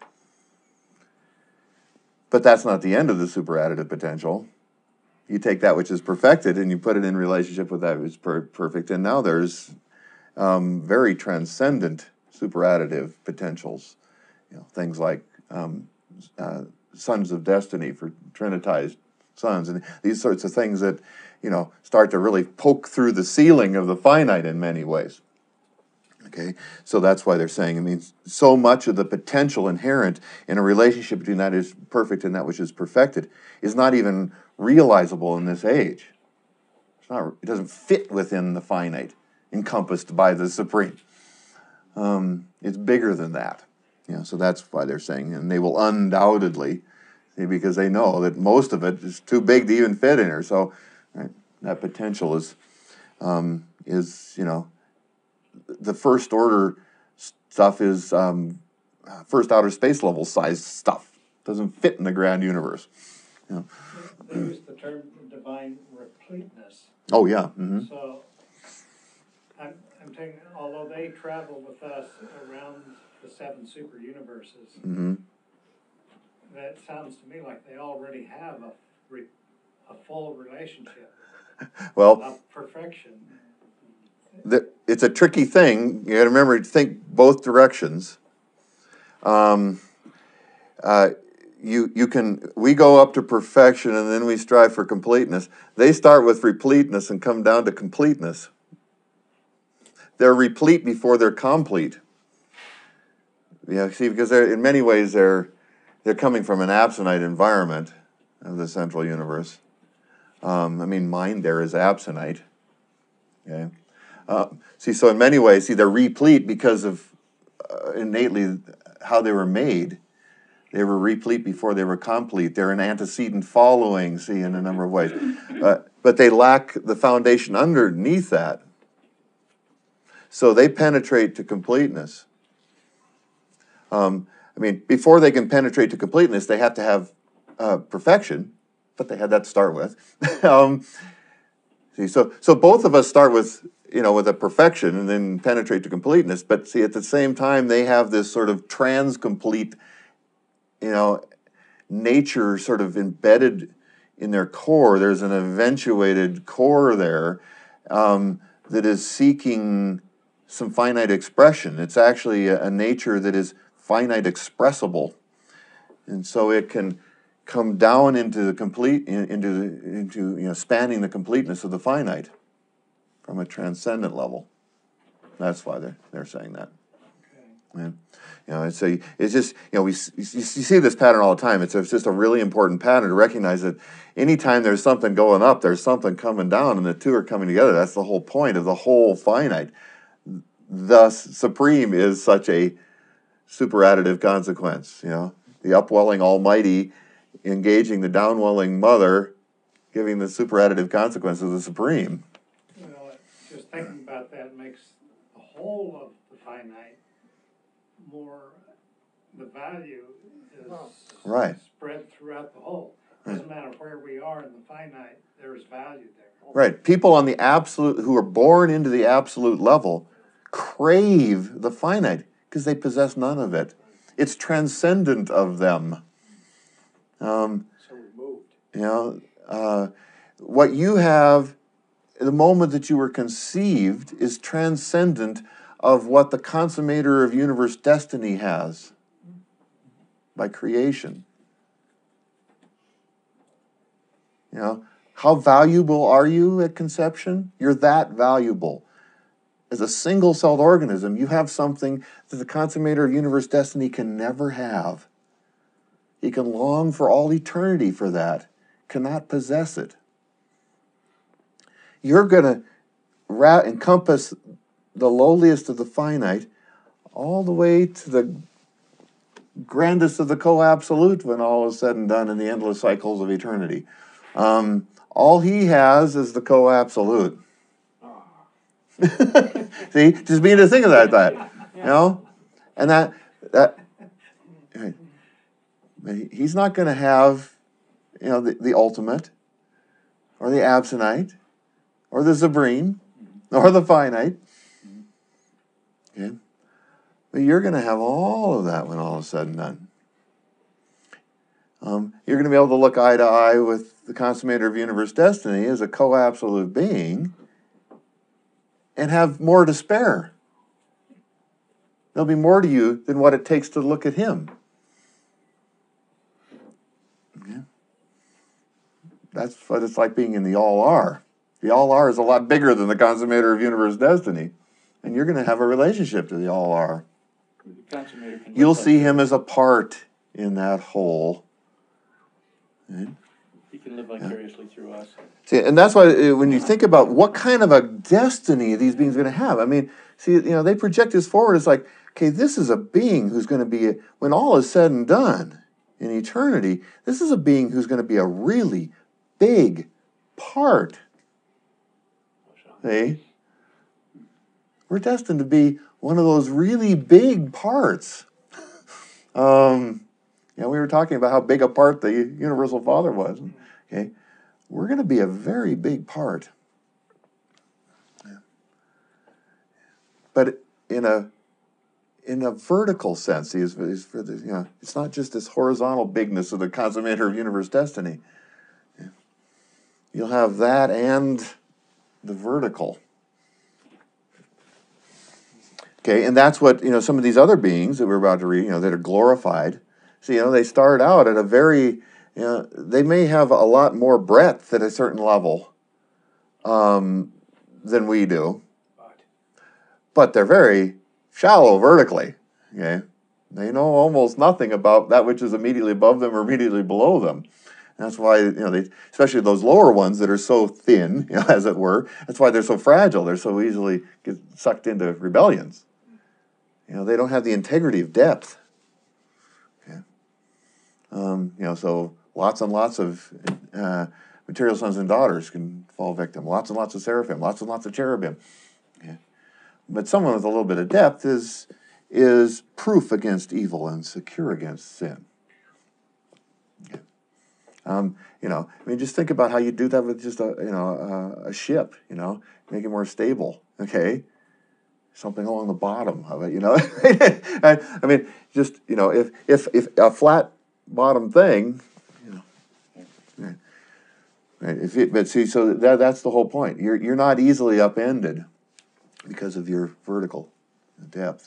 But that's not the end of the superadditive potential. You take that which is perfected and you put it in relationship with that which is perfect, and now there's very transcendent superadditive potentials. Things like sons of destiny for trinitized sons, and these sorts of things that start to really poke through the ceiling of the finite in many ways. Okay, so that's why they're saying, so much of the potential inherent in a relationship between that is perfect and that which is perfected is not even realizable in this age. It doesn't fit within the finite, encompassed by the supreme. It's bigger than that. So that's why they're saying, and they will undoubtedly, because they know that most of it is too big to even fit in here. So that potential is the first order stuff is first outer space level size stuff. Doesn't fit in the grand universe. They use the term divine repleteness. Oh yeah. Mm-hmm. So I'm thinking, although they travel with us around the 7 super universes, Mm-hmm. that sounds to me like they already have a full relationship Well, of perfection. it's a tricky thing. You got to remember to think both directions. We go up to perfection and then we strive for completeness. They start with repleteness and come down to completeness. They're replete before they're complete. See, because in many ways they're coming from an absonite environment of the central universe. Mind there is absonite. Okay. So in many ways, they're replete because of innately how they were made. They were replete before they were complete. They're an antecedent following, in a number of ways. But they lack the foundation underneath that. So they penetrate to completeness. Before they can penetrate to completeness, they have to have perfection, but they had that to start with. So both of us start with a perfection and then penetrate to completeness. But at the same time, they have this sort of transcomplete, nature sort of embedded in their core. There's an eventuated core there that is seeking some finite expression. It's actually a nature that is finite expressible, and so it can come down into the complete, into spanning the completeness of the finite from a transcendent level. That's why they're saying that. Yeah. You know, it's just, you know, you see this pattern all the time. It's just a really important pattern to recognize that anytime there's something going up, there's something coming down, and the two are coming together. That's the whole point of the whole finite. Thus, supreme is such a superadditive consequence. You know, the upwelling Almighty engaging the downwelling Mother, giving the superadditive consequence of the supreme. Well, just thinking about that makes the whole of the finite more, the value is Right. spread throughout the whole. Doesn't matter where we are in the finite, there's value there. Right. People on the absolute, who are born into the absolute level, crave the finite because they possess none of it. It's transcendent of them. So removed. You know, what you have, the moment that you were conceived, is transcendent of what the consummator of universe destiny has by creation. You know, how valuable are you at conception? You're that valuable. As a single-celled organism, you have something that the consummator of universe destiny can never have. He can long for all eternity for that, cannot possess it. You're going to encompass the lowliest of the finite all the way to the grandest of the co-absolute when all is said and done in the endless cycles of eternity. All he has is the co-absolute. See, just being to think of that, you know, and that he's not going to have, you know, the ultimate, or the absonite, or the supreme, or the finite. Okay, but you're going to have all of that when all is said and done. You're going to be able to look eye to eye with the consummator of universe destiny as a co-absolute being, and have more to spare. There'll be more to you than what it takes to look at him. Okay? That's what it's like being in the all-are. The all-are is a lot bigger than the consummator of universe destiny. And you're going to have a relationship to the all-are. You'll see him as a part in that whole. Right? He can live vicariously through us. See, and that's why when you think about what kind of a destiny these beings are going to have, I mean, see, you know, they project this forward as like, okay, this is a being who's going to be, when all is said and done in eternity, this is a being who's going to be a really big part. See? We're destined to be one of those really big parts. You know, we were talking about how big a part the Universal Father was. Okay, we're going to be a very big part. Yeah. But in a vertical sense, you know, it's not just this horizontal bigness of the consummator of universe destiny. Yeah. You'll have that and the vertical. Okay, and that's what, you know, some of these other beings that we're about to read, you know, that are glorified. So, you know, they start out at a very, you know, they may have a lot more breadth at a certain level than we do. But they're very shallow vertically. Okay, they know almost nothing about that which is immediately above them or immediately below them. And that's why, you know, they, especially those lower ones that are so thin, you know, as it were, that's why they're so fragile. They're so easily get sucked into rebellions. You know, they don't have the integrity of depth. Okay. You know, so lots and lots of material sons and daughters can fall victim. Lots and lots of seraphim, lots and lots of cherubim. Okay. But someone with a little bit of depth is proof against evil and secure against sin. Okay. You know, I mean, just think about how you do that with just a ship. You know, make it more stable. Okay. Something along the bottom of it, you know. I mean, just, you know, if a flat bottom thing, you know, right? But see, so that's the whole point. You're not easily upended because of your vertical depth.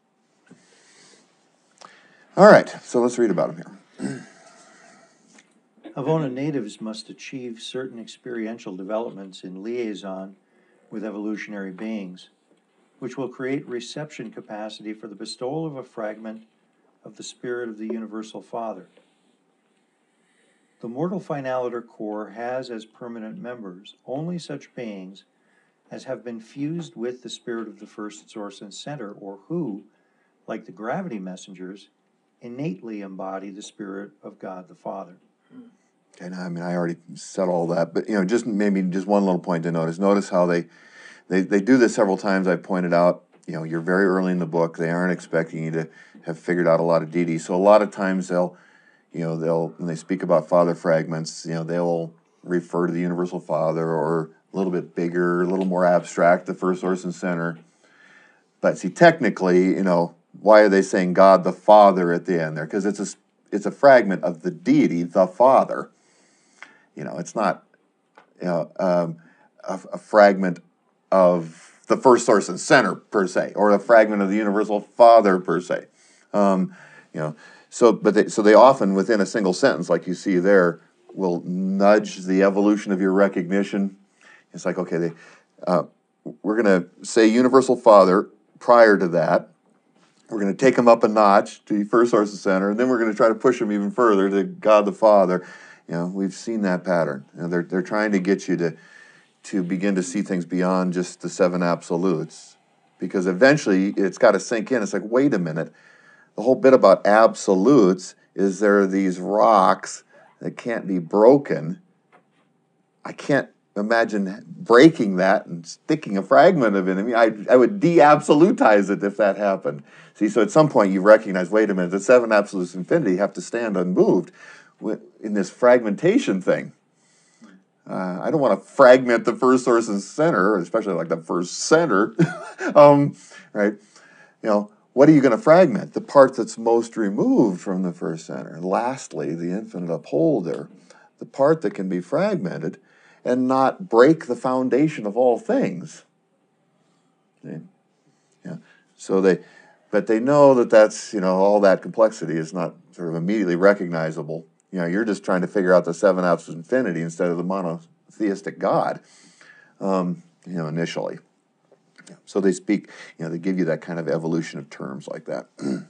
All right, so let's read about them here. Havona natives must achieve certain experiential developments in liaison with evolutionary beings, which will create reception capacity for the bestowal of a fragment of the Spirit of the Universal Father. The mortal finaliter core has as permanent members only such beings as have been fused with the Spirit of the First Source and Center, or who, like the gravity messengers, innately embody the Spirit of God the Father. And I mean, I already said all that, but just maybe just one little point to notice. Notice how they do this several times. I've pointed out, you're very early in the book. They aren't expecting you to have figured out a lot of deities. So a lot of times they'll when they speak about father fragments, they'll refer to the Universal Father, or a little bit bigger, a little more abstract, the First Source and Center. But see, technically, why are they saying God the Father at the end there? Because it's a fragment of the deity, the Father. It's not a fragment of the First Source and Center per se, or a fragment of the Universal Father per se. So they often, within a single sentence, like you see there, will nudge the evolution of your recognition. It's like, okay, we're going to say Universal Father prior to that. We're going to take them up a notch to First Source and Center, and then we're going to try to push them even further to God the Father. We've seen that pattern. They're trying to get you to begin to see things beyond just the seven absolutes, because eventually it's got to sink in. It's like, wait a minute. The whole bit about absolutes is there are these rocks that can't be broken. I can't imagine breaking that and sticking a fragment of it. I mean, I would de-absolutize it if that happened. See, so at some point you recognize, wait a minute, the seven absolutes of infinity have to stand unmoved in this fragmentation thing. I don't want to fragment the First Source and Center, especially like the First Center, right? What are you going to fragment? The part that's most removed from the First Center. And lastly, the infinite upholder, the part that can be fragmented and not break the foundation of all things. See? Yeah. But they know that that's, all that complexity is not sort of immediately recognizable. You're just trying to figure out the seven absolutes of infinity instead of the monotheistic God, initially. Yeah. So they speak, they give you that kind of evolution of terms like that.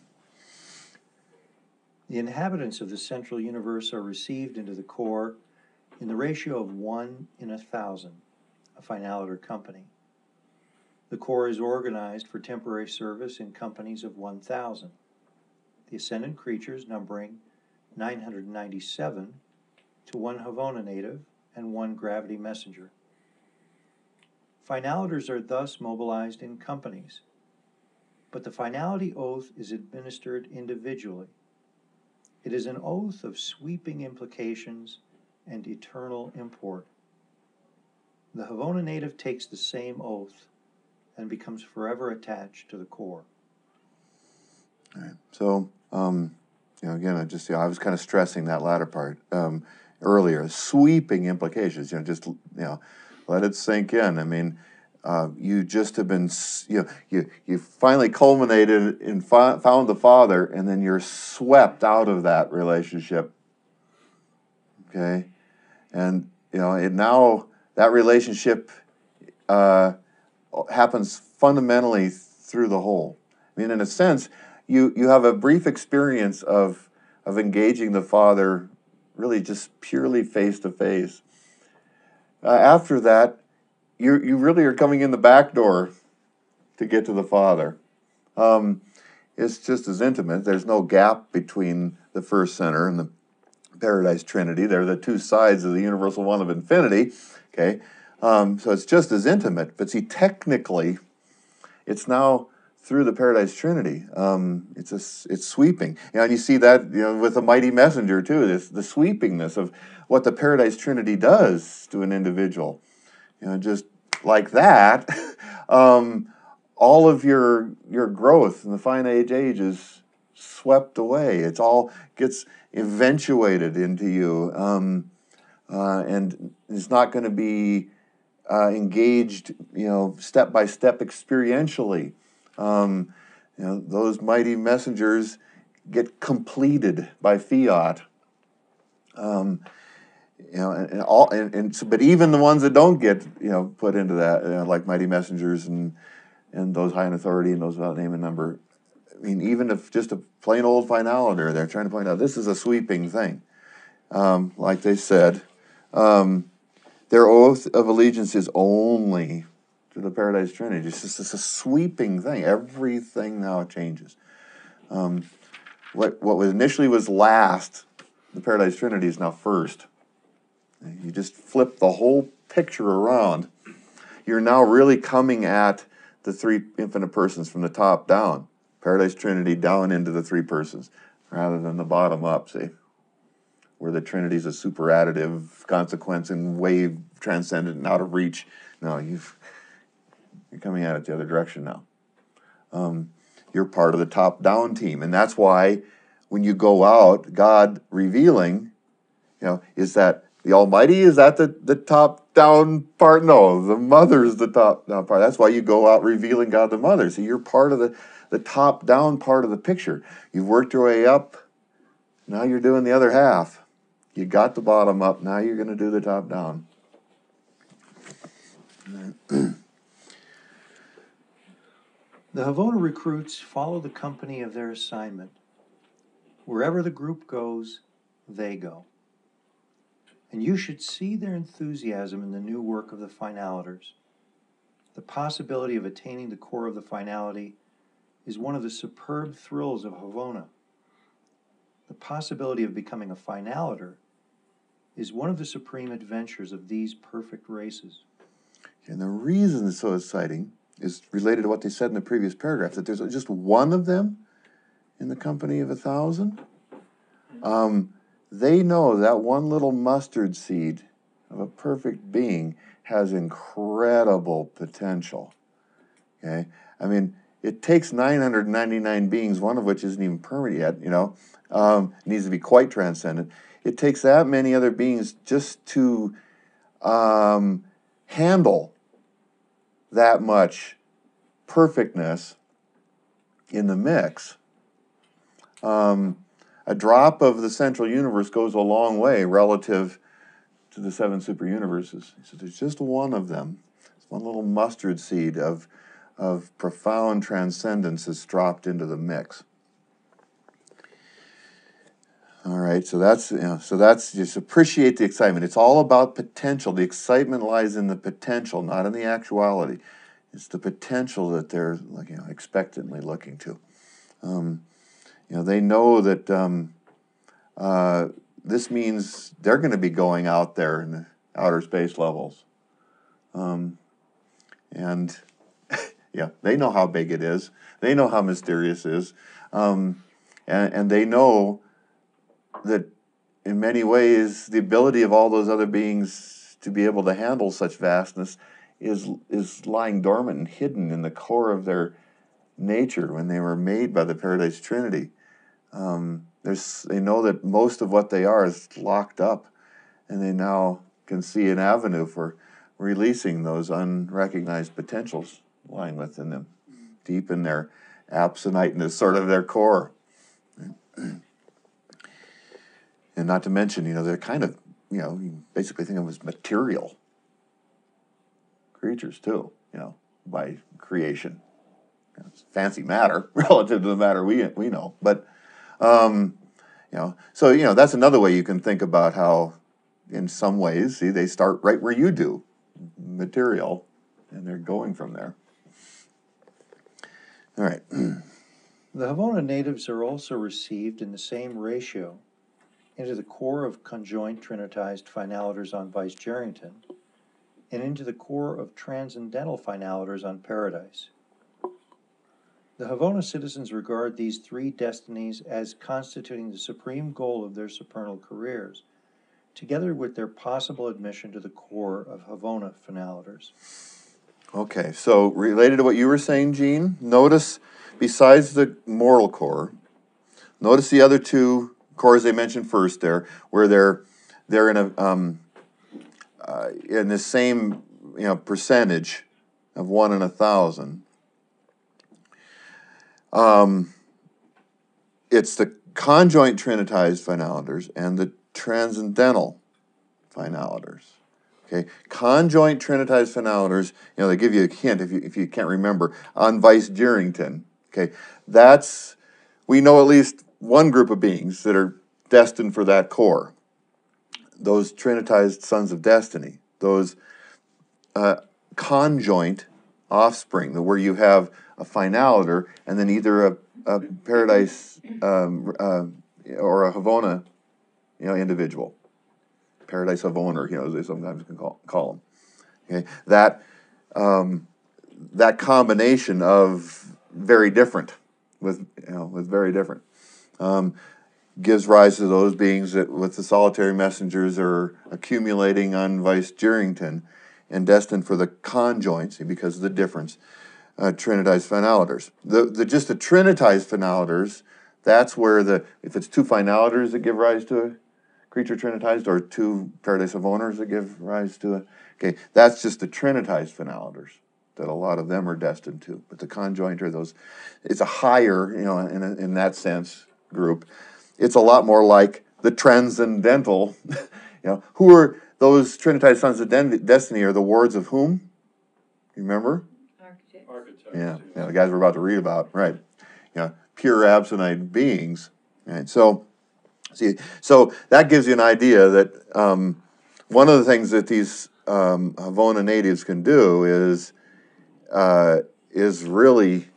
The inhabitants of the central universe are received into the core in the ratio of 1 in 1,000, a finaliter company. The core is organized for temporary service in companies of 1,000, the ascendant creatures numbering 997 to 1 Havona native and 1 gravity messenger. Finaliters are thus mobilized in companies, but the finality oath is administered individually. It is an oath of sweeping implications and eternal import. The Havona native takes the same oath and becomes forever attached to the core. All right. So, again, I was kind of stressing that latter part earlier. Sweeping implications. Let it sink in. I mean, you just have been, you finally culminated and found the Father, and then you're swept out of that relationship. Okay, and now that relationship happens fundamentally through the whole. I mean, in a sense, you have a brief experience of engaging the Father, really just purely face to face. After that, you really are coming in the back door to get to the Father. It's just as intimate. There's no gap between the First Center and the Paradise Trinity. They're the two sides of the universal one of infinity. Okay, so it's just as intimate. But see, technically, it's now through the Paradise Trinity. It's sweeping. And you see that with the mighty messenger too. The sweepingness of what the Paradise Trinity does to an individual. Just like that, all of your growth in the finite age is swept away. It all gets eventuated into you, and it's not going to be engaged, step by step experientially. Those mighty messengers get completed by fiat. But even the ones that don't get put into that, like mighty messengers and and those high in authority and those without name and number. I mean, even if just a plain old finaliter, they're trying to point out this is a sweeping thing. Like they said, their oath of allegiance is only to the Paradise Trinity. It's a sweeping thing. Everything now changes. What was initially was last, the Paradise Trinity is now first. You just flip the whole picture around. You're now really coming at the three infinite persons from the top down. Paradise Trinity down into the three persons, rather than the bottom up, see? Where the Trinity is a superadditive consequence and way transcendent and out of reach. No, you're coming at it the other direction now. You're part of the top-down team, and that's why when you go out, God revealing, is that the Almighty? Is that the top-down part? No, the Mother's the top-down part. That's why you go out revealing God the Mother. So you're part of the top-down part of the picture. You've worked your way up. Now you're doing the other half. You got the bottom up. Now you're going to do the top-down. The Havona recruits follow the company of their assignment. Wherever the group goes, they go. And you should see their enthusiasm in the new work of the finaliters. The possibility of attaining the core of the finality is one of the superb thrills of Havona. The possibility of becoming a finaliter is one of the supreme adventures of these perfect races. And the reason it's so exciting is related to what they said in the previous paragraph, that there's just one of them in the company of 1,000. They know that one little mustard seed of a perfect being has incredible potential. Okay? I mean, it takes 999 beings, one of which isn't even permanent yet, needs to be quite transcendent. It takes that many other beings just to handle that much perfectness in the mix. A drop of the central universe goes a long way relative to the 7 super universes. So there's just one of them. It's one little mustard seed of profound transcendence is dropped into the mix. All right, so that's just appreciate the excitement. It's all about potential. The excitement lies in the potential, not in the actuality. It's the potential that they're expectantly looking to. They know that this means they're going to be going out there in the outer space levels, and they know how big it is. They know how mysterious it is, and they know that in many ways the ability of all those other beings to be able to handle such vastness is lying dormant and hidden in the core of their nature when they were made by the Paradise Trinity. They know that most of what they are is locked up, and they now can see an avenue for releasing those unrecognized potentials lying within them, deep in their absoniteness, sort of their core. And not to mention, they're kind of, you basically think of them as material creatures too, by creation. It's fancy matter relative to the matter we know. But, so, that's another way you can think about how, in some ways, they start right where you do, material, and they're going from there. All right. The Havona natives are also received in the same ratio into the core of conjoint trinitized finaliters on Vicegerrington and into the core of transcendental finaliters on Paradise. The Havona citizens regard these 3 destinies as constituting the supreme goal of their supernal careers, together with their possible admission to the core of Havona finaliters. Okay, so related to what you were saying, Gene, notice, besides the moral core, notice the other 2 cores they mentioned first there, where they're in in the same percentage of 1 in 1,000. It's the conjoint trinitized finaliters and the transcendental finaliters. Okay, conjoint trinitized phenoliders, they give you a hint if you can't remember, on Weiss-Jerrington. Okay, we know at least one group of beings that are destined for that core. Those trinitized sons of destiny, those conjoint offspring, where you have a finaliter and then either a paradise or a Havona, individual. Paradise Havoner, as they sometimes can call them. Okay, that combination of very different, with very different, gives rise to those beings that, with the solitary messengers, are accumulating on Weiss-Jerrington and destined for the conjoints, because of the difference, trinitized phenoliders. Just the trinitized phenoliders, that's where if it's two phenoliders that give rise to a creature trinitized, or two paradise Havoners that give rise to okay, that's just the trinitized phenoliders that a lot of them are destined to. But the conjoint are those, it's a higher, in that sense, group. It's a lot more like the transcendental, who are those trinitized sons of destiny, are the words of whom? You remember? Architects. Yeah, the guys we're about to read about, right? Pure absonite beings. Right? So that gives you an idea that one of the things that these Havona natives can do is really,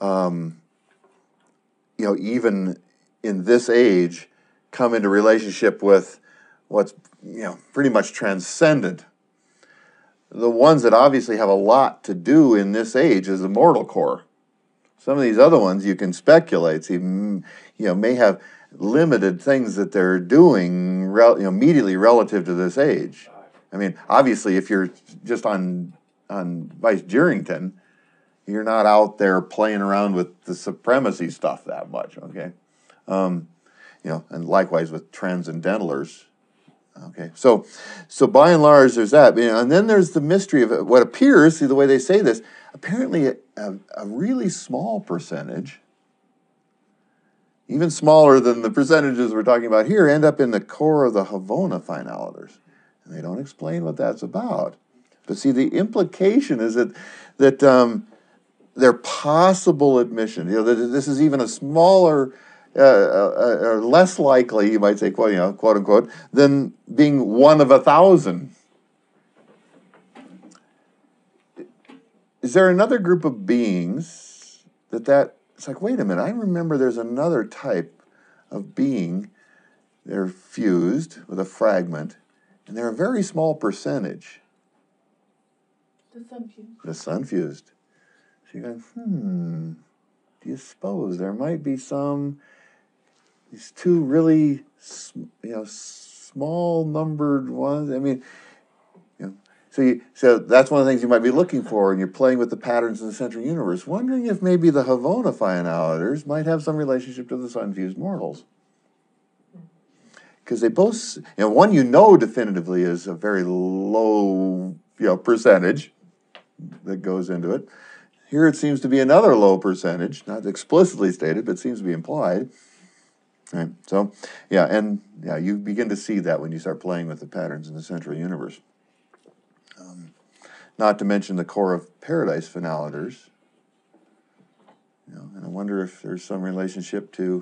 even in this age, come into relationship with what's pretty much transcendent. The ones that obviously have a lot to do in this age is the mortal core. Some of these other ones you can speculate, may have limited things that they're doing immediately relative to this age. I mean, obviously, if you're just on Weiss-Jerrington, you're not out there playing around with the supremacy stuff that much, okay? And likewise with transcendentalers. Okay, so by and large, there's that, and then there's the mystery of what appears. See the way they say this. Apparently, a really small percentage, even smaller than the percentages we're talking about here, end up in the core of the Havona phenoliders, and they don't explain what that's about. But see, the implication is that their possible admission, that this is even a smaller. Less likely, you might say, quote unquote, than being one of 1,000. Is there another group of beings it's like, wait a minute, I remember there's another type of being, they're fused with a fragment, and they're a very small percentage. The sun fused. The sun fused. So you're going, do you suppose there might be these two really, small numbered ones? I mean, so that's one of the things you might be looking for, and you're playing with the patterns in the central universe, wondering if maybe the Havona phenoliders might have some relationship to the sun-fused mortals. Because they both, one definitively is a very low, percentage that goes into it. Here it seems to be another low percentage, not explicitly stated, but seems to be implied. Right. So, you begin to see that when you start playing with the patterns in the central universe. Not to mention the core of paradise phenoliders. And I wonder if there's some relationship to,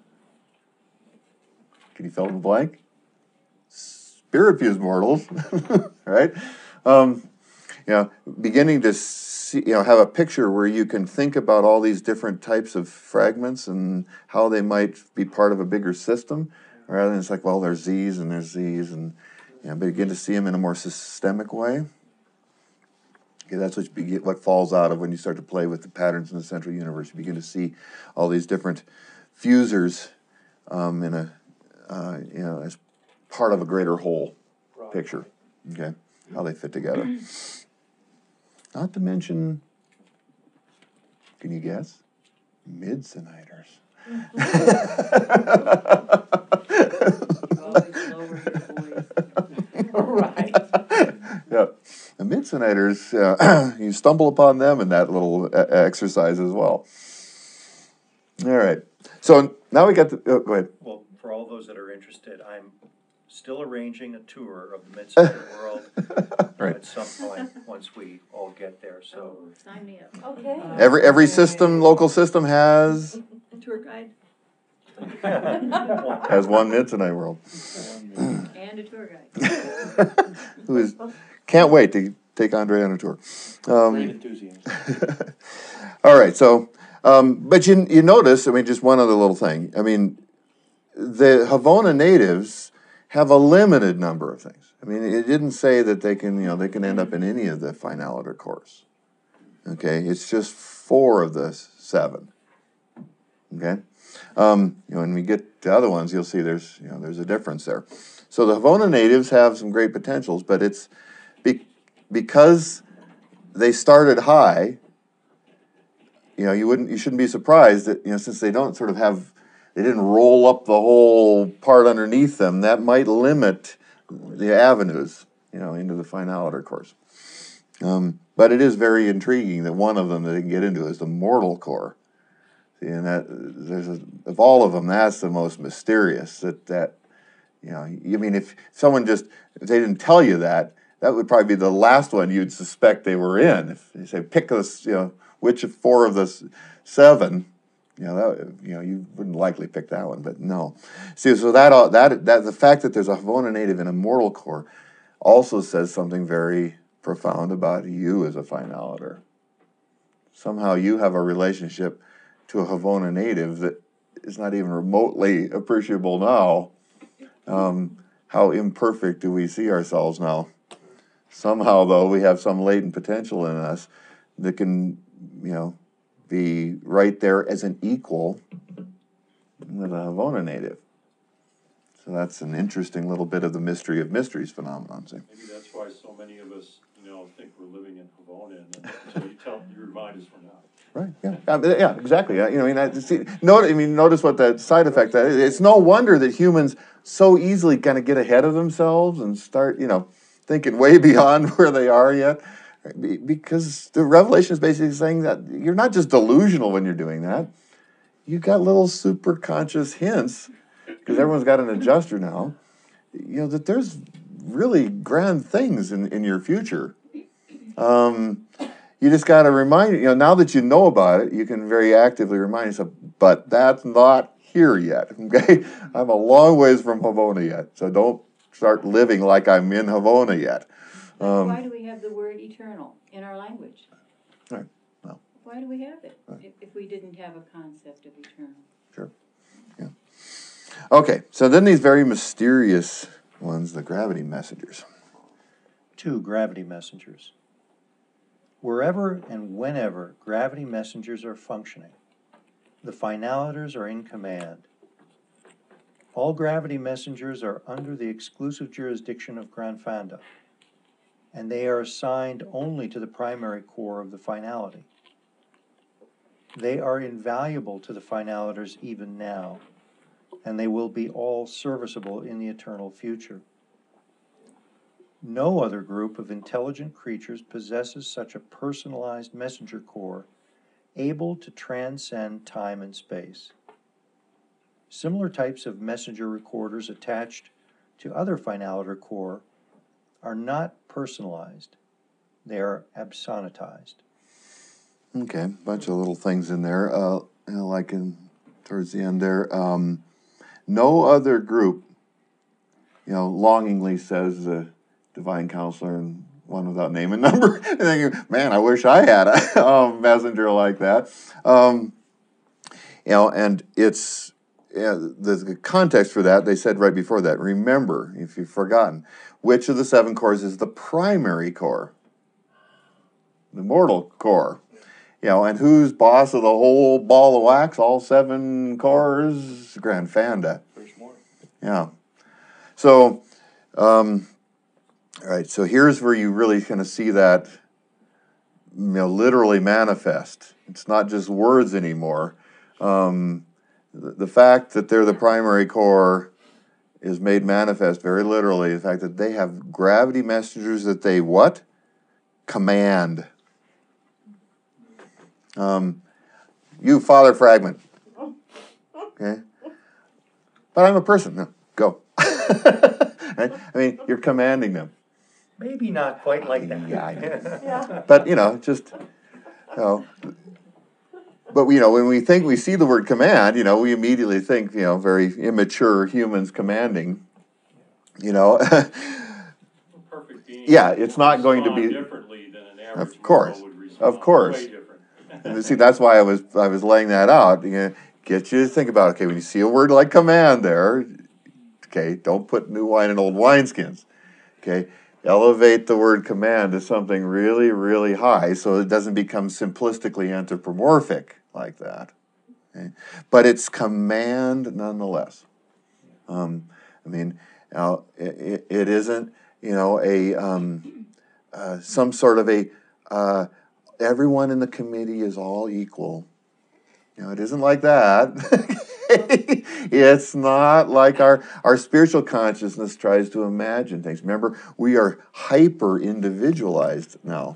can you fill in the blank? Spirit-fused mortals, right? Beginning to see, have a picture where you can think about all these different types of fragments and how they might be part of a bigger system, rather than it's like, well, there's these and there's these, and begin to see them in a more systemic way. Okay, that's what falls out of when you start to play with the patterns in the central universe. You begin to see all these different fusers as part of a greater whole picture. Okay, how they fit together. Not to mention, can you guess? Midsoniters. Right. Yeah, the Midsoniters, you stumble upon them in that little exercise as well. All right, so now we got the, go ahead. Well, for all those that are interested, I'm still arranging a tour of the Mid-Century world Right. at some point once we all get there. So Oh, sign me up. Okay. Every system, local system has A tour guide one Mid-Tonight World. and a tour guide. Who can't wait to take Andre on a tour. Great enthusiast. All right, so, but you notice, I mean, just one other little thing. I mean, the Havona natives have a limited number of things. I mean, it didn't say that they can end up in any of the finaliter cores. Okay, it's just 4 of the 7. Okay, when we get to other ones, you'll see there's a difference there. So the Havona natives have some great potentials, but it's because they started high. You shouldn't be surprised that since they don't sort of they didn't roll up the whole part underneath them, that might limit the avenues into the finaliter course. But it is very intriguing that one of them that they can get into is the mortal core. See, and of all of them, that's the most mysterious. If they didn't tell you that would probably be the last one you'd suspect they were in. If they say pick this, which of 4 of the 7, you wouldn't likely pick that one. But no, see, so that the fact that there's a Havona native in a mortal core also says something very profound about you as a finaliter. Somehow you have a relationship to a Havona native that is not even remotely appreciable now. How imperfect do we see ourselves now? Somehow, though, we have some latent potential in us that can, be right there as an equal with a Havona native. So that's an interesting little bit of the mystery of mysteries phenomenon. See? Maybe that's why so many of us, think we're living in Havona, and until you remind us we're not. Right. Yeah. Exactly. Notice what the side effect. It's no wonder that humans so easily kind of get ahead of themselves and start, thinking way beyond where they are yet, because the revelation is basically saying that you're not just delusional when you're doing that. You got little super conscious hints, because everyone's got an adjuster now. That there's really grand things in your future. You just got to remind now that you know about it, you can very actively remind yourself, but that's not here yet, okay? I'm a long ways from Havona yet, so don't start living like I'm in Havona yet. Why do we have the word eternal in our language? Right. Well, Why do we have it Right. if we didn't have a concept of eternal? sure. Yeah. Okay, so then these very mysterious ones, the gravity messengers. 2 gravity messengers. Wherever and whenever gravity messengers are functioning, the finaliters are in command. All gravity messengers are under the exclusive jurisdiction of Granfanda, and they are assigned only to the primary core of the finality. They are invaluable to the finaliters even now, and they will be all serviceable in the eternal future. No other group of intelligent creatures possesses such a personalized messenger core able to transcend time and space. Similar types of messenger recorders attached to other finaliter core are not personalized. They are absonitized. Okay, a bunch of little things in there, like towards the end there. No other group, longingly says the divine counselor and one without name and number. And thinking, man, I wish I had a messenger like that. And it's the context for that. They said right before that. Remember, if you've forgotten, which of the 7 cores is the primary core, the mortal core. And who's boss of the whole ball of wax? All 7 cores, Granfanda. There's more. Yeah. So. All right, so here's where you really kind of see that, literally manifest. It's not just words anymore. The fact that they're the primary core is made manifest very literally. The fact that they have gravity messengers that they what? Command. You, Father Fragment. Okay? But I'm a person. No, go. Right? I mean, you're commanding them. Maybe not quite like that. Yeah, I know. Yeah. But just but when we see the word command, we immediately think, very immature humans commanding. Perfect being. Yeah, it's not going to be- respond differently than an average Of course. mortal would respond. Of course. Way different. And see, that's why I was laying that out. Get you to think about, okay, when you see a word like command there, okay, don't put new wine in old wineskins. Okay, elevate the word command to something really, really high so it doesn't become simplistically anthropomorphic like that. Okay? But it's command nonetheless. It isn't, some sort of a, everyone in the committee is all equal. It isn't like that. It's not like our spiritual consciousness tries to imagine things. Remember, we are hyper individualized now.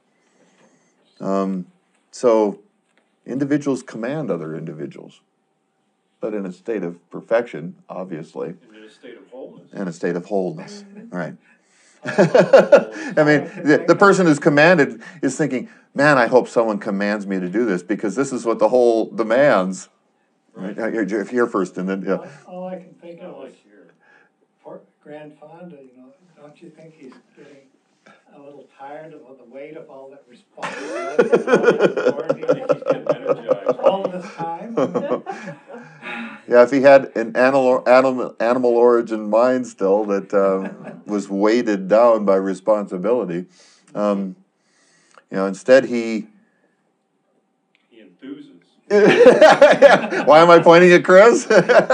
So individuals command other individuals, but in a state of perfection, obviously, And in a state of wholeness. and a state of wholeness. Right. I mean, the person who's commanded is thinking, man, I hope someone commands me to do this because this is what the whole demands. Right? Here first, and then, yeah. All I can think of Like is here. poor Grand Fonda, don't you think he's getting a little tired of the weight of all that responsibility? I think he's getting energized. All this time? Yeah, if he had an animal origin mind still that was weighted down by responsibility, instead he. He enthuses. Why am I pointing at Chris?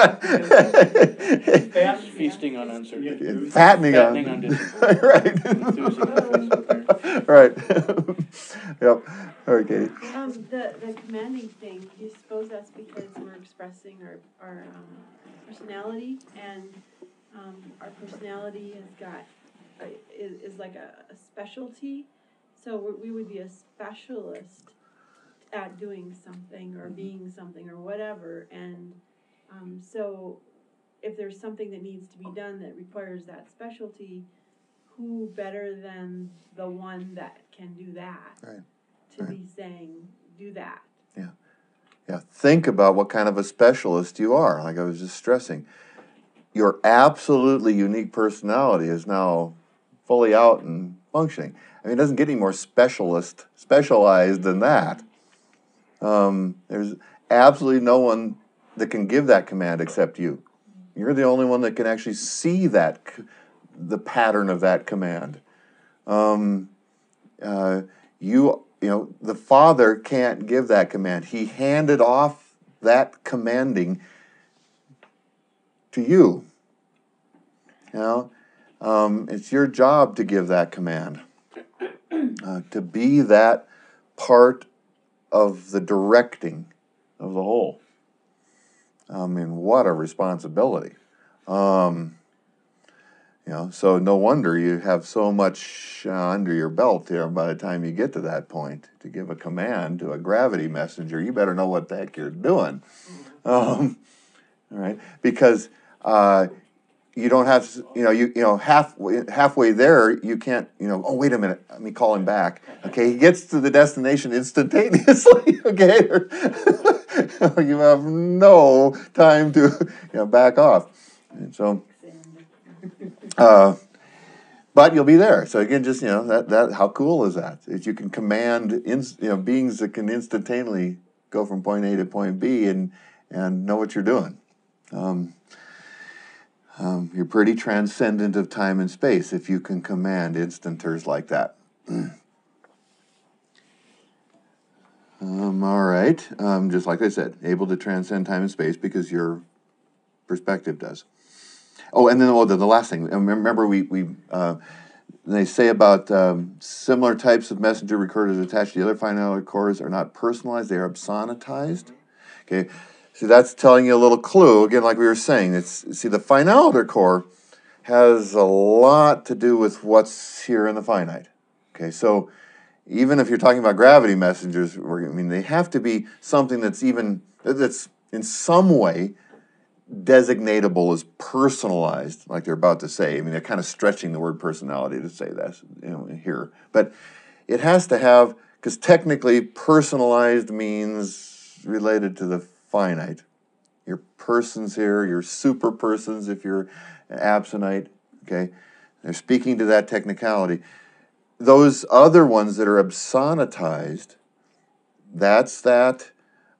Feasting on uncertainty. Fattening Fattening on. on discipline. Right. Enthusing on Facebook. Right. Yep. All right, Katie. The commanding thing, you suppose that's because we're expressing our personality, and our personality has got is like a specialty. So we would be a specialist at doing something or being something or whatever, and so if there's something that needs to be done that requires that specialty, who better than the one that can do that? Right. To Right. be saying, do that. Yeah. Think about what kind of a specialist you are. Like I was just stressing, your absolutely unique personality is now fully out and functioning. I mean, it doesn't get any more specialized than that. There's absolutely no one that can give that command except you. You're the only one that can actually see the pattern of that command. The Father can't give that command. He handed off that commanding to you. It's your job to give that command, to be that part of the directing of the whole. I mean, what a responsibility. So no wonder you have so much under your belt here by the time you get to that point. To give a command to a gravity messenger, you better know what the heck you're doing. All right? Because you don't have, halfway there, you can't, oh, wait a minute, let me call him back. Okay, he gets to the destination instantaneously, okay? You have no time to, back off. And so, but you'll be there. So again, just, that how cool is that? That you can command, beings that can instantaneously go from point A to point B and know what you're doing. You're pretty transcendent of time and space if you can command instanters like that. All right. Just like I said, able to transcend time and space because your perspective does. Oh, and then the last thing. Remember, they say about similar types of messenger recorders attached to the other finality cores are not personalized; they are absonitized. Okay. See, that's telling you a little clue. Again, like we were saying, the finality core has a lot to do with what's here in the finite. Okay, so even if you're talking about gravity messengers, they have to be something that's in some way designatable as personalized, like they're about to say. I mean, they're kind of stretching the word personality to say that, here. But it has to have, because technically personalized means related to the finite. Your persons here, your super persons if you're absentite, okay? They're speaking to that technicality. Those other ones that are absonitized, that's that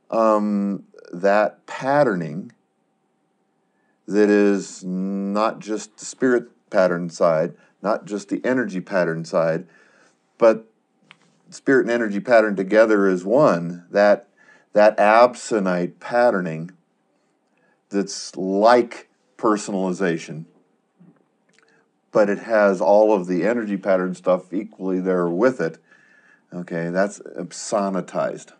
patterning that is not just the spirit pattern side, not just the energy pattern side, but spirit and energy pattern together is one. That absonite patterning that's like personalization, but it has all of the energy pattern stuff equally there with it. Okay, that's absonitized.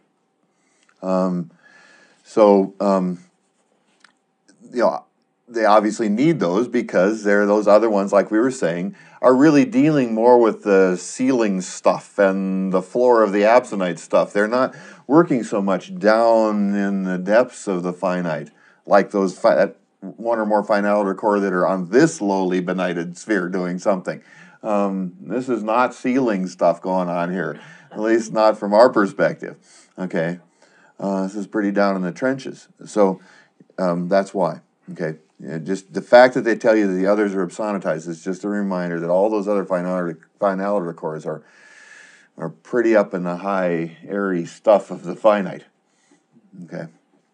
They obviously need those because they're those other ones, like we were saying, are really dealing more with the ceiling stuff and the floor of the absonite stuff. They're not working so much down in the depths of the finite, like those one or more finality core that are on this lowly benighted sphere doing something. This is not ceiling stuff going on here, at least not from our perspective. Okay, this is pretty down in the trenches. So that's why. Okay, just the fact that they tell you that the others are absonitized is just a reminder that all those other finality cores are pretty up in the high, airy stuff of the finite. Okay.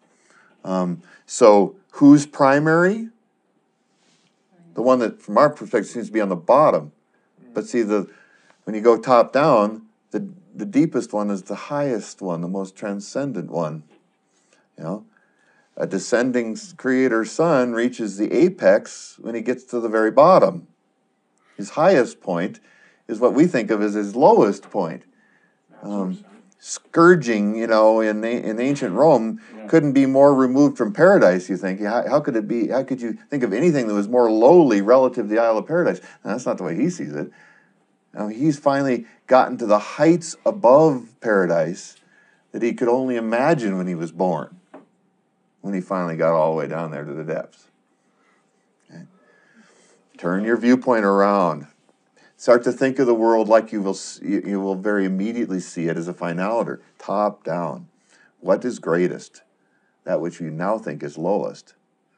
So who's primary? The one that, from our perspective, seems to be on the bottom. But see, when you go top down, the deepest one is the highest one, the most transcendent one. You know, a descending creator sun reaches the apex when he gets to the very bottom. His highest point is what we think of as his lowest point. Scourging, in ancient Rome couldn't be more removed from paradise, you think. How could it be? How could you think of anything that was more lowly relative to the Isle of Paradise? And that's not the way he sees it. He's finally gotten to the heights above paradise that he could only imagine when he was born, when he finally got all the way down there to the depths. Okay. Turn your viewpoint around. Start to think of the world like you will very immediately see it as a finaliter, top down. What is greatest? That which you now think is lowest.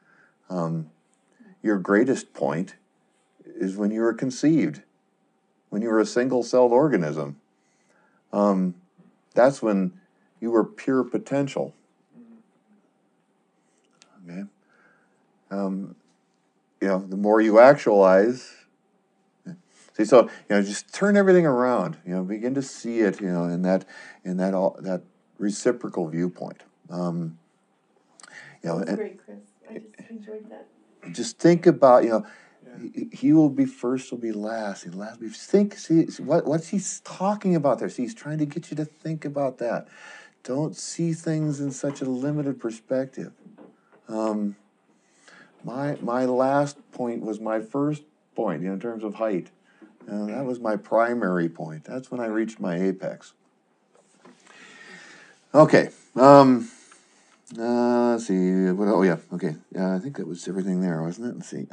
Your greatest point is when you were conceived, when you were a single-celled organism. That's when you were pure potential. Okay. The more you actualize. See, so just turn everything around. Begin to see it. In that reciprocal viewpoint. That was great, Chris. I just enjoyed that. Just think about he will be first, will be last, and last will be. See what's he talking about there? See, he's trying to get you to think about that. Don't see things in such a limited perspective. My last point was my first point in terms of height. That was my primary point. That's when I reached my apex. Okay. Let's see. Okay. I think that was everything there, wasn't it? Let's see.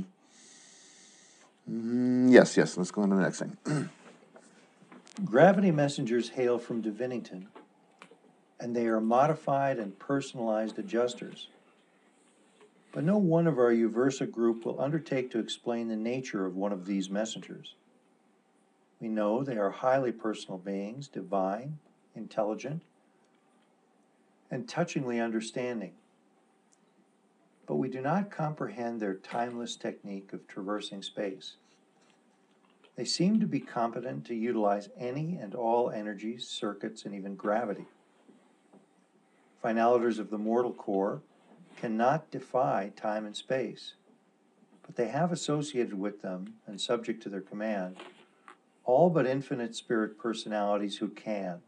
Yes. Let's go on to the next thing. Gravity messengers hail from Divinington, and they are modified and personalized adjusters. But no one of our Uversa group will undertake to explain the nature of one of these messengers. We know they are highly personal beings, divine, intelligent, and touchingly understanding. But we do not comprehend their timeless technique of traversing space. They seem to be competent to utilize any and all energies, circuits, and even gravity. Finaliters of the mortal core cannot defy time and space, but they have associated with them and subject to their command all but infinite spirit personalities who can.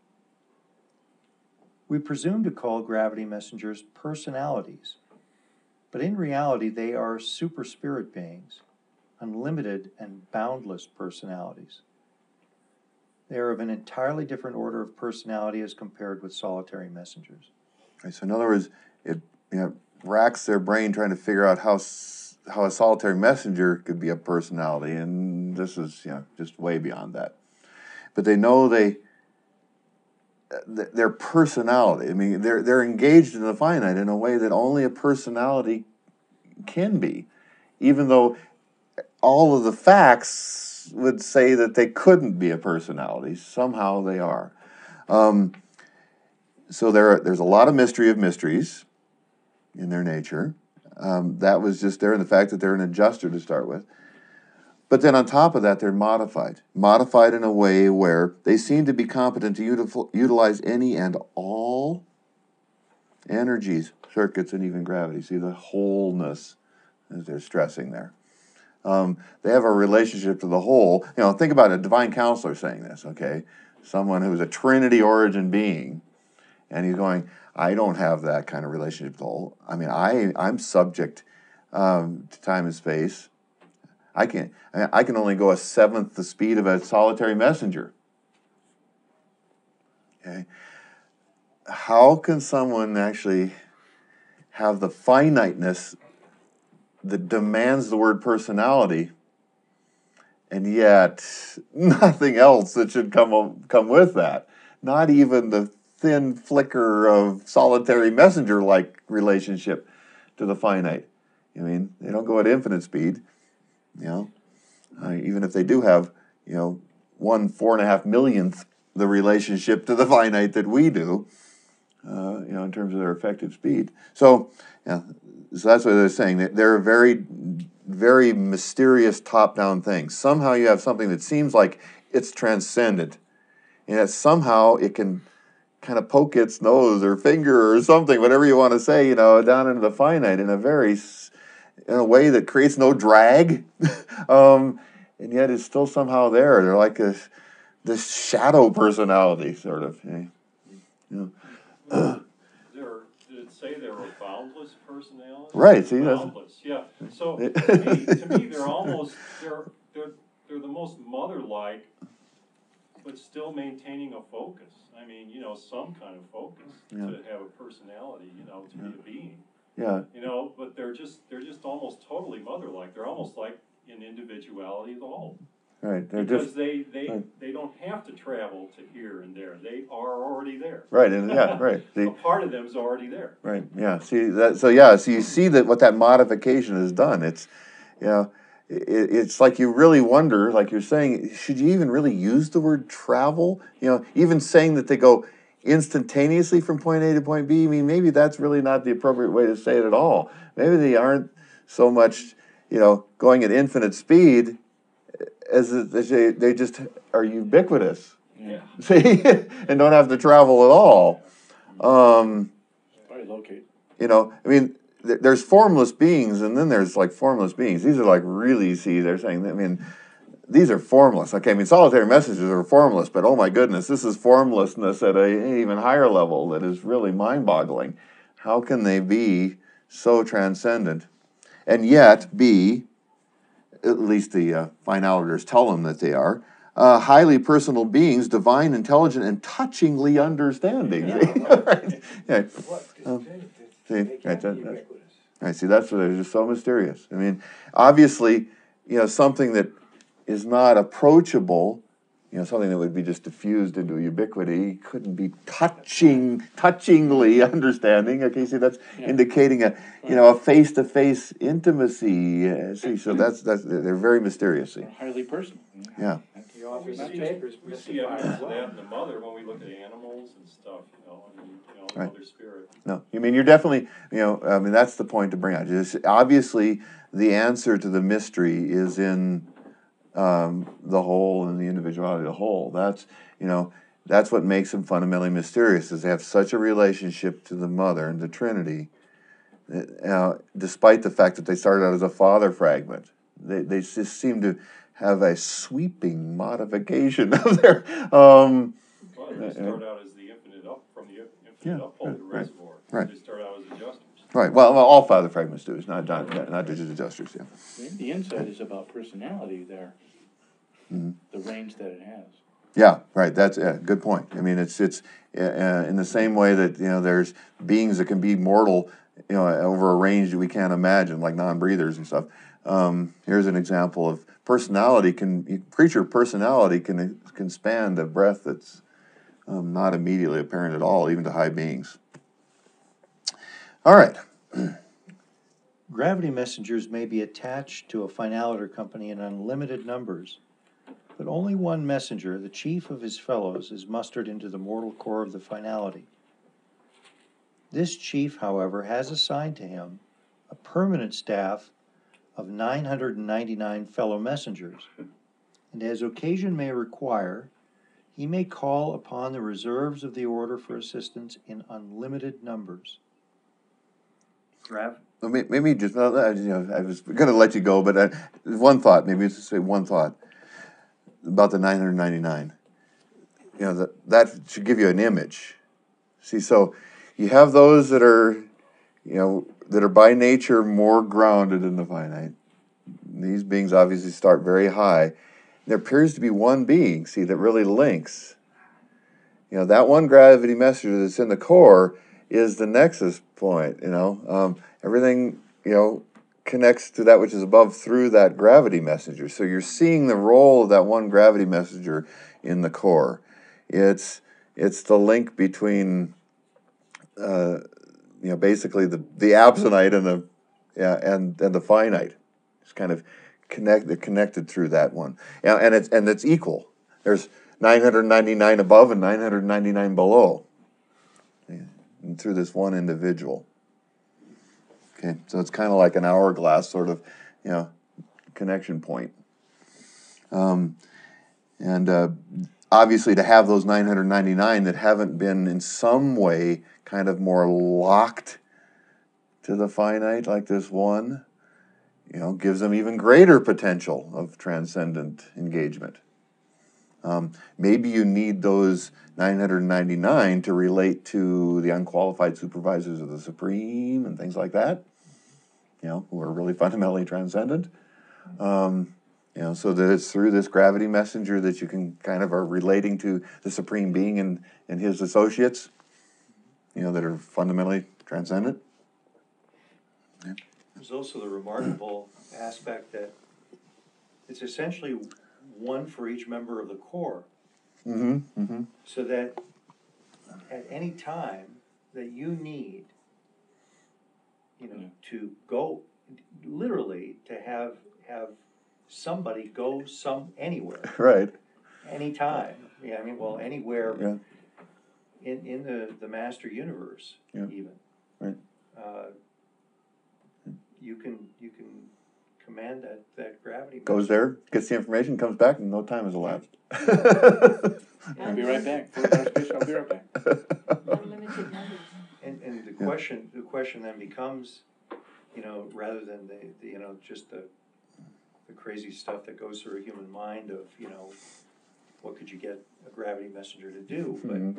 We presume to call gravity messengers personalities, but in reality they are super spirit beings, unlimited and boundless personalities. They are of an entirely different order of personality as compared with solitary messengers. Okay, so in other words, racks their brain trying to figure out how a solitary messenger could be a personality, and this is just way beyond that. But they know their personality. I mean, they're engaged in the finite in a way that only a personality can be, even though all of the facts would say that they couldn't be a personality. Somehow they are. So there's a lot of mystery of mysteries in their nature. That was just there in the fact that they're an adjuster to start with. But then on top of that, they're modified in a way where they seem to be competent to utilize any and all energies, circuits, and even gravity. See the wholeness as they're stressing there. They have a relationship to the whole. Think about a divine counselor saying this, okay? Someone who's a Trinity origin being, and he's going, I don't have that kind of relationship with the whole. I mean, I'm subject to time and space. I can only go 1/7 the speed of a solitary messenger. Okay? How can someone actually have the finiteness that demands the word personality, and yet nothing else that should come with that? Not even the thin flicker of solitary messenger-like relationship to the finite. I mean, they don't go at infinite speed. Even if they do have, 1/4.5 millionth the relationship to the finite that we do, in terms of their effective speed. So that's what they're saying. They're a very, very mysterious top-down thing. Somehow you have something that seems like it's transcendent, and yet somehow it can kind of poke its nose or finger or something, whatever you want to say, down into the finite in a way that creates no drag, and yet it's still somehow there. They're like this shadow personality, sort of. Did it say they were boundless personalities? Right. See, boundless. Yeah. So to me, they're almost they're the most mother-like, but still maintaining a focus. I mean, some kind of focus to have a personality. To be a being. Yeah. But they're just almost totally mother-like. They're almost like an individuality of the whole. Right. Because they don't have to travel to here and there. They are already there. Right. And right. A part of them is already there. Right. Yeah. See that. So you see that what that modification has done. It's it's like you really wonder, like you're saying, should you even really use the word travel? Even saying that they go instantaneously from point A to point B, I mean, maybe that's really not the appropriate way to say it at all. Maybe they aren't so much, going at infinite speed as they just are ubiquitous. Yeah. See, and don't have to travel at all. Probably locate. I mean, there's formless beings, and then there's like formless beings. These are like really, they're saying, I mean, these are formless. Okay, I mean, solitary messages are formless, but oh my goodness, this is formlessness at an even higher level that is really mind-boggling. How can they be so transcendent and yet be, at least the finaliters tell them that they are, highly personal beings, divine, intelligent, and touchingly understanding? Right. Yeah. See, that's what they're just so mysterious. I mean, obviously, something that is not approachable, something that would be just diffused into ubiquity, couldn't be touchingly understanding. Okay, see, that's indicating a face-to-face intimacy. See, so that's they're very mysterious. See. Highly personal. Yeah. We see evidence of that in the mother when we look at animals and stuff, Right. Mother Spirit. No, I mean, you're definitely, I mean, that's the point to bring out. Obviously, the answer to the mystery is in the whole and the individuality of the whole. That's what makes them fundamentally mysterious, is they have such a relationship to the Mother and the Trinity, despite the fact that they started out as a father fragment. They just seem to have a sweeping modification of their... They start out as the infinite uphold the reservoir. Right. They start out as adjusters. Right. Well, all father fragments do. It's not just adjusters. Yeah. The insight is about personality there. Mm-hmm. The range that it has. Yeah. Right. That's a good point. I mean, it's in the same way that there's beings that can be mortal over a range that we can't imagine, like non-breathers and stuff. Here's an example of personality. Creature personality can span the breadth that's not immediately apparent at all, even to high beings. All right. Gravity messengers may be attached to a finaliter company in unlimited numbers, but only one messenger, the chief of his fellows, is mustered into the mortal core of the finality. This chief, however, has assigned to him a permanent staff of 999 fellow messengers, and as occasion may require, he may call upon the reserves of the order for assistance in unlimited numbers. Maybe just, I was going to let you go, but one thought, maybe just say one thought about the 999. That should give you an image. See, so you have those that are, that are by nature more grounded in the finite. These beings obviously start very high. There appears to be one being, see, that really links. That one gravity messenger that's in the core is the nexus point, everything, connects to that which is above through that gravity messenger. So you're seeing the role of that one gravity messenger in the core. It's the link between, basically the absonite and the finite. It's kind of they're connected through that one, and it's equal. There's 999 above and 999 below, and through this one individual. Okay, so it's kind of like an hourglass sort of, connection point. Obviously to have those 999 that haven't been in some way kind of more locked to the finite like this one, gives them even greater potential of transcendent engagement. Maybe you need those 999 to relate to the unqualified supervisors of the Supreme and things like that, who are really fundamentally transcendent. So that it's through this gravity messenger that you can kind of are relating to the Supreme Being and his associates, that are fundamentally transcendent. Yeah. There's also the remarkable aspect that it's essentially one for each member of the core. Mm-hmm. Mm-hmm. So that at any time that you need, to go, literally to have somebody go anywhere. Right. Anytime. Anywhere. Yeah. In the master universe, yeah. even. Right. You can command that gravity. Goes there, gets the information, comes back, and no time has elapsed. I'll be right back. I'll be right back. Unlimited numbers. And the question then becomes, rather than just the crazy stuff that goes through a human mind of, what could you get a gravity messenger to do?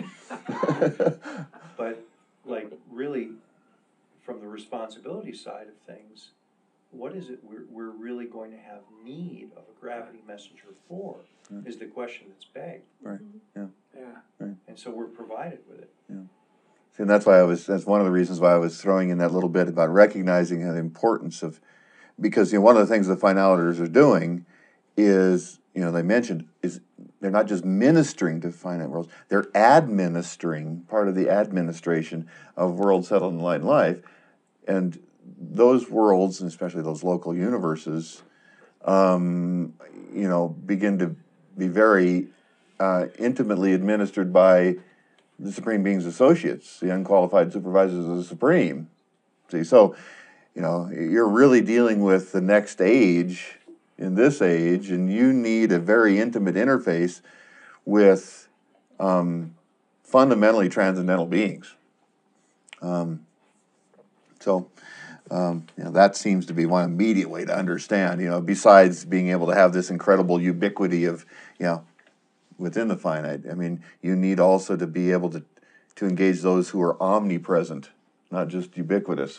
But like really, from the responsibility side of things, what is it we're really going to have need of a gravity messenger for? Is the question that's begged. Right. Yeah. Yeah. Right. And so we're provided with it. Yeah. See, and that's one of the reasons why I was throwing in that little bit about recognizing the importance of, because one of the things the finaliters are doing is, they mentioned, is they're not just ministering to finite worlds, they're administering, part of the administration of worlds settled in light and life, and those worlds, and especially those local universes, begin to be very intimately administered by the Supreme Being's associates, the unqualified supervisors of the Supreme. See, so, you're really dealing with the next age in this age, and you need a very intimate interface with fundamentally transcendental beings. That seems to be one immediate way to understand, besides being able to have this incredible ubiquity of, within the finite. You need also to be able to engage those who are omnipresent, not just ubiquitous.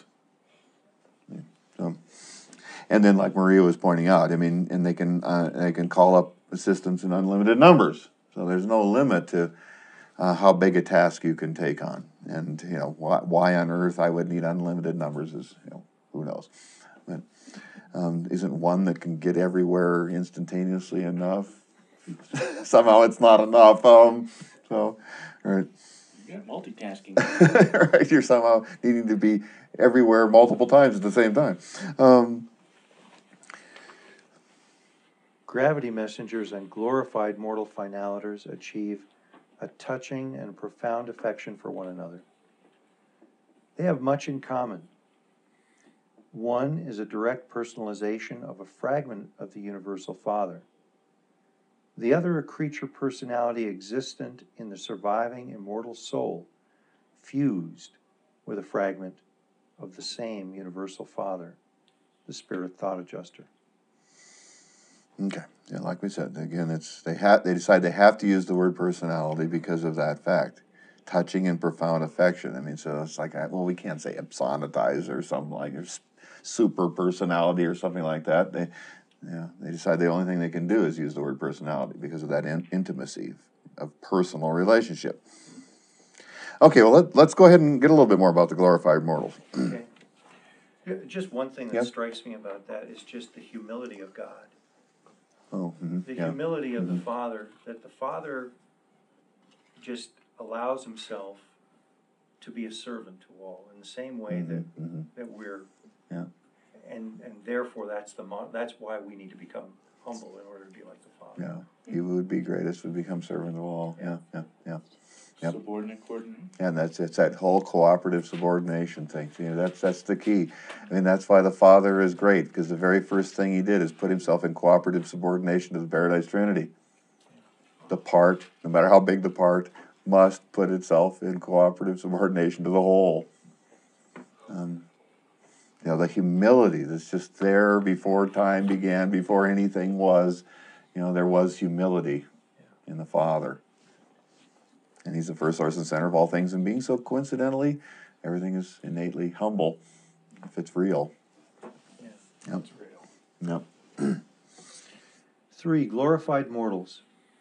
And then, like Maria was pointing out, and they can call up assistance in unlimited numbers. So there's no limit to how big a task you can take on. And, why on earth I would need unlimited numbers is, who knows. But isn't one that can get everywhere instantaneously enough? Somehow it's not enough. Right. You got multitasking. Right, you're somehow needing to be everywhere multiple times at the same time. Gravity messengers and glorified mortal finaliters achieve a touching and profound affection for one another. They have much in common. One is a direct personalization of a fragment of the Universal Father. The other a creature personality existent in the surviving immortal soul, fused with a fragment of the same Universal Father, the Spirit Thought Adjuster. Okay, yeah, like we said, again, they decide they have to use the word personality because of that fact. Touching and profound affection. I mean, so it's like, we can't say epsonetize or something like super personality or something like that. They decide the only thing they can do is use the word personality because of that intimacy of personal relationship. Okay, well, let's go ahead and get a little bit more about the glorified mortals. Okay. Just one thing that Yeah. strikes me about that is just the humility of God. Oh, The humility of the Father, that the Father just allows himself to be a servant to all in the same way that we're, Yeah. and therefore that's why we need to become humble in order to be like the Father. Yeah, he who would be greatest would become servant of all. Yeah. Yep. Subordinate coordinate. And it's that whole cooperative subordination thing. That's the key. I mean, that's why the Father is great, because the very first thing he did is put himself in cooperative subordination to the Paradise Trinity. The part, no matter how big the part, must put itself in cooperative subordination to the whole. The humility that's just there before time began, before anything was, there was humility in the Father. And he's the first source and center of all things, and being so coincidentally, everything is innately humble if it's real. Yeah, Yep. It's real. Yep. 3. Glorified mortals.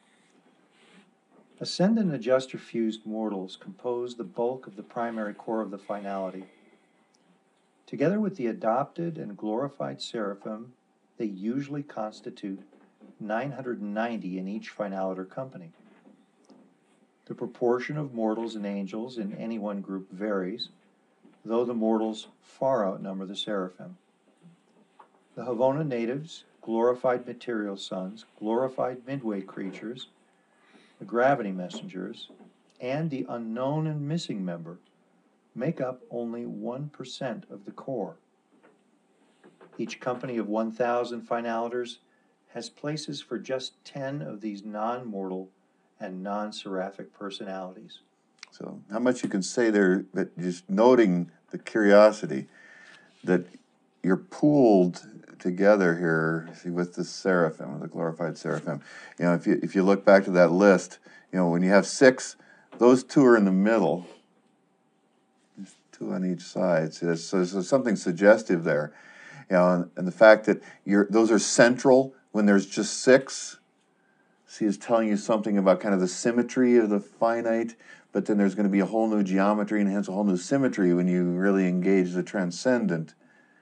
Ascendant adjuster fused mortals compose the bulk of the primary core of the finality. Together with the adopted and glorified seraphim, they usually constitute 990 in each finaliter company. The proportion of mortals and angels in any one group varies, though the mortals far outnumber the seraphim. The Havona natives, glorified material sons, glorified midway creatures, the gravity messengers, and the unknown and missing member make up only 1% of the core. Each company of 1,000 finaliters has places for just 10 of these non-mortal and non-seraphic personalities. So how much you can say there, but just noting the curiosity that you're pooled together here, see, with the seraphim, the glorified seraphim. If you look back to that list, when you have 6, those 2 are in the middle. There's 2 on each side. So there's something suggestive there. And the fact that those are central when there's just 6, see, is telling you something about kind of the symmetry of the finite, but then there's going to be a whole new geometry and hence a whole new symmetry when you really engage the transcendent.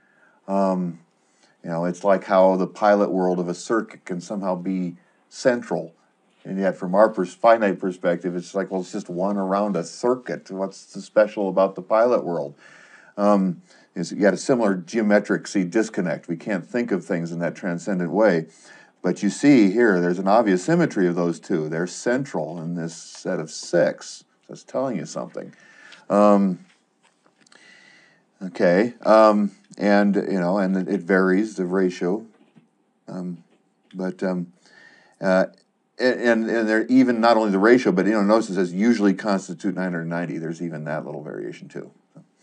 It's like how the pilot world of a circuit can somehow be central, and yet from our finite perspective, it's like, well, it's just one around a circuit. What's so special about the pilot world? Is you had a similar geometric disconnect. We can't think of things in that transcendent way. But you see here, there's an obvious symmetry of those 2. They're central in this set of 6. That's telling you something. Okay, and it varies the ratio, but and they're even not only the ratio, but notice it says usually constitute 990. There's even that little variation too.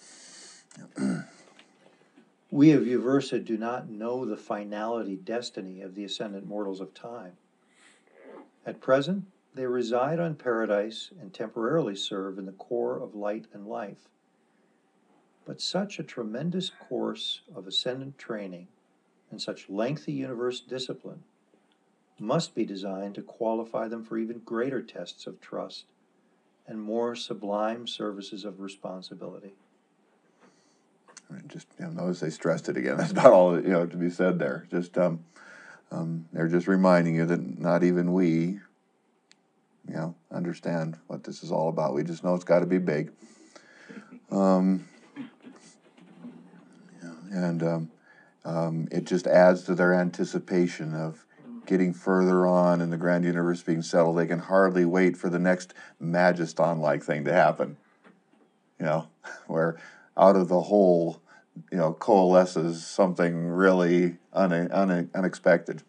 We of Uversa do not know the finality destiny of the ascendant mortals of time. At present, they reside on paradise and temporarily serve in the core of light and life. But such a tremendous course of ascendant training and such lengthy universe discipline must be designed to qualify them for even greater tests of trust and more sublime services of responsibility. I mean, just notice they stressed it again. That's about all to be said there. Just they're just reminding you that not even we, understand what this is all about. We just know it's got to be big. It just adds to their anticipation of getting further on in the grand universe being settled. They can hardly wait for the next Magiston-like thing to happen. Where out of the whole, coalesces something really unexpected.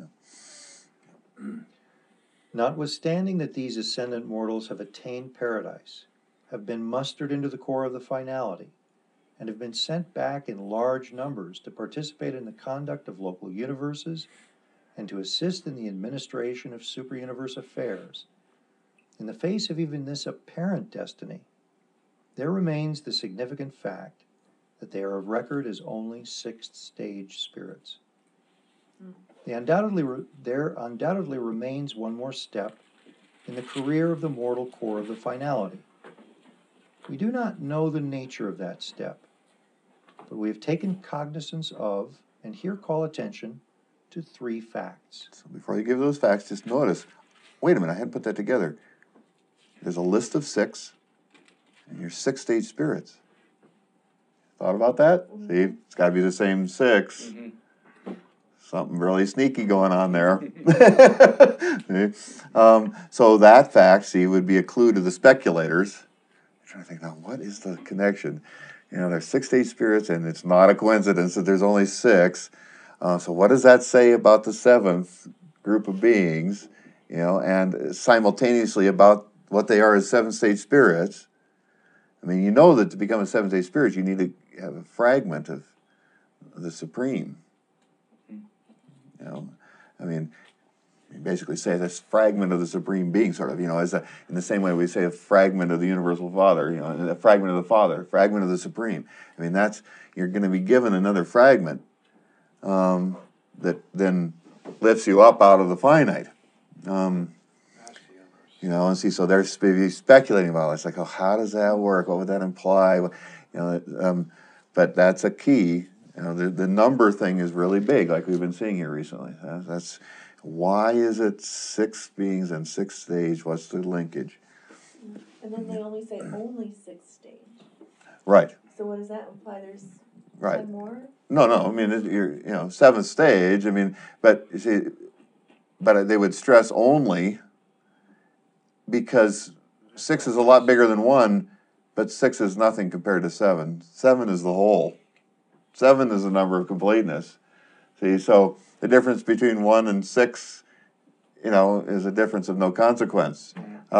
Notwithstanding that these ascendant mortals have attained paradise, have been mustered into the core of the finality, and have been sent back in large numbers to participate in the conduct of local universes and to assist in the administration of superuniverse affairs, in the face of even this apparent destiny, there remains the significant fact that they are of record as only sixth stage spirits. There undoubtedly remains one more step in the career of the mortal core of the finality. We do not know the nature of that step, but we have taken cognizance of, and here call attention to 3 facts. So before you give those facts, just notice, wait a minute, I hadn't put that together. There's a list of 6, and you're 6 stage spirits. Thought about that? See, it's got to be the same 6. Mm-hmm. Something really sneaky going on there. So that fact, would be a clue to the speculators. I'm trying to think now, what is the connection? There's 6 stage spirits, and it's not a coincidence that there's only 6. So what does that say about the 7th group of beings? And simultaneously about what they are as 7 stage spirits. I mean, that to become a 7 stage spirit, you need to have a fragment of the Supreme. I mean, you basically say this fragment of the Supreme Being, sort of, in the same way we say a fragment of the Universal Father, a fragment of the Father, fragment of the Supreme. I mean, you're going to be given another fragment that then lifts you up out of the finite. So they're speculating about it. It's like, how does that work? What would that imply? But that's a key. The number thing is really big, like we've been seeing here recently. That's why is it 6 beings and 6 stage? What's the linkage? And then they only say only 6 stage. Right. So what does that imply? There's 10 more? No. I mean, you're 7th stage. I mean, but you see, but they would stress only because 6 is a lot bigger than 1, but 6 is nothing compared to 7. 7 is the whole. 7 is the number of completeness. See, so the difference between 1 and 6, is a difference of no consequence.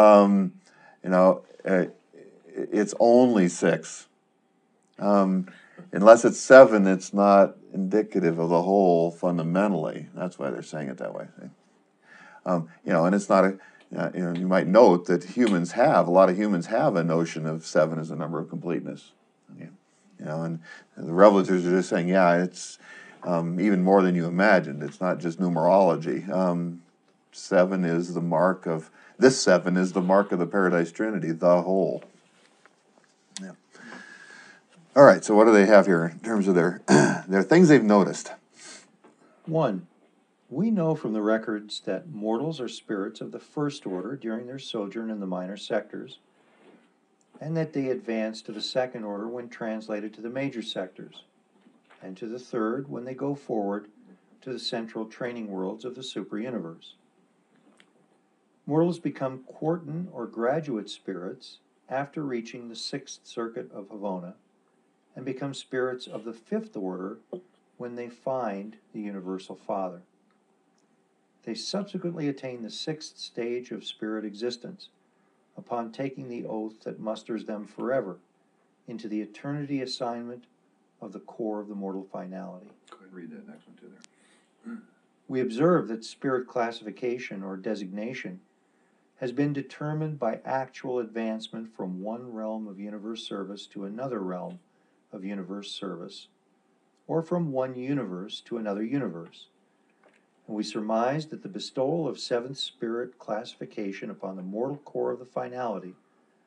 It's only 6. Unless it's 7, it's not indicative of the whole fundamentally. That's why they're saying it that way. And it's not you might note that a lot of humans have a notion of 7 as a number of completeness. And the revelators are just saying, it's even more than you imagined. It's not just numerology. 7 is the mark of the Paradise Trinity, the whole. Yeah. All right, so what do they have here in terms of their things they've noticed? 1. We know from the records that mortals are spirits of the first order during their sojourn in the minor sectors, and that they advance to the second order when translated to the major sectors, and to the third when they go forward to the central training worlds of the superuniverse. Mortals become quartan or graduate spirits after reaching the 6th circuit of Havona, and become spirits of the 5th order when they find the Universal Father. They subsequently attain the 6th stage of spirit existence, upon taking the oath that musters them forever into the eternity assignment of the core of the mortal finality. Go ahead and read that next one too there. We observe that spirit classification or designation has been determined by actual advancement from one realm of universe service to another realm of universe service, or from one universe to another universe. And we surmise that the bestowal of 7th spirit classification upon the mortal core of the finality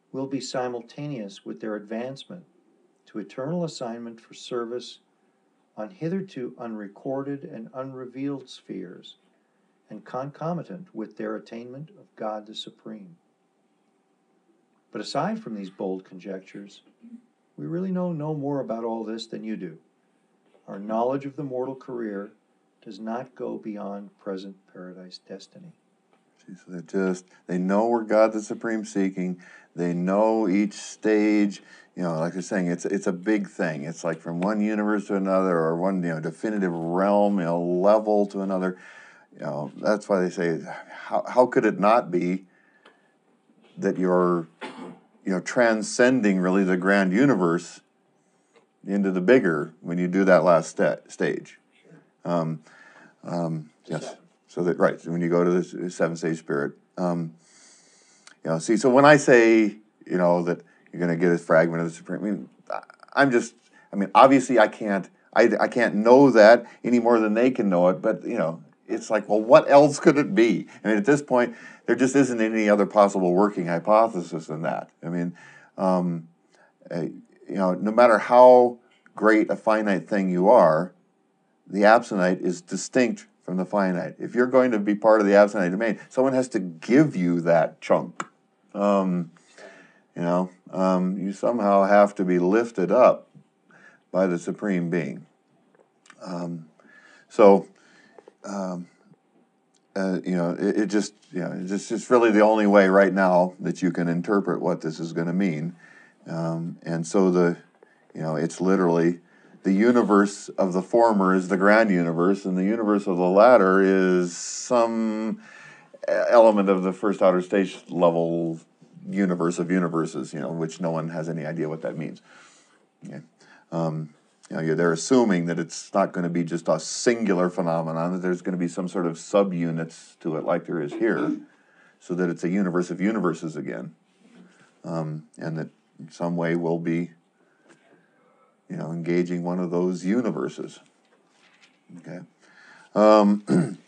will be simultaneous with their advancement to eternal assignment for service on hitherto unrecorded and unrevealed spheres, and concomitant with their attainment of God the Supreme. But aside from these bold conjectures, we really know no more about all this than you do. Our knowledge of the mortal career does not go beyond present paradise destiny. So they know where God the Supreme seeking. They know each stage. Like you're saying, it's a big thing. It's like from one universe to another, or one definitive realm, level to another. That's why they say, how could it not be that you're transcending really the grand universe into the bigger when you do that last stage. Yes. So that right when you go to the seventh stage spirit. So when I say that you're going to get a fragment of the Supreme, obviously I can't know that any more than they can know it. But it's like, well, what else could it be? At this point, there just isn't any other possible working hypothesis than that. No matter how great a finite thing you are, the absonite is distinct from the finite. If you're going to be part of the absonite domain, someone has to give you that chunk. You somehow have to be lifted up by the Supreme Being. It's just really the only way right now that you can interpret what this is going to mean. It's literally the universe of the former is the grand universe, and the universe of the latter is some element of the first outer stage level universe of universes, which no one has any idea what that means. Okay. They're assuming that it's not going to be just a singular phenomenon, that there's going to be some sort of subunits to it like there is here, so that it's a universe of universes again, and that in some way we'll be engaging one of those universes. Okay. And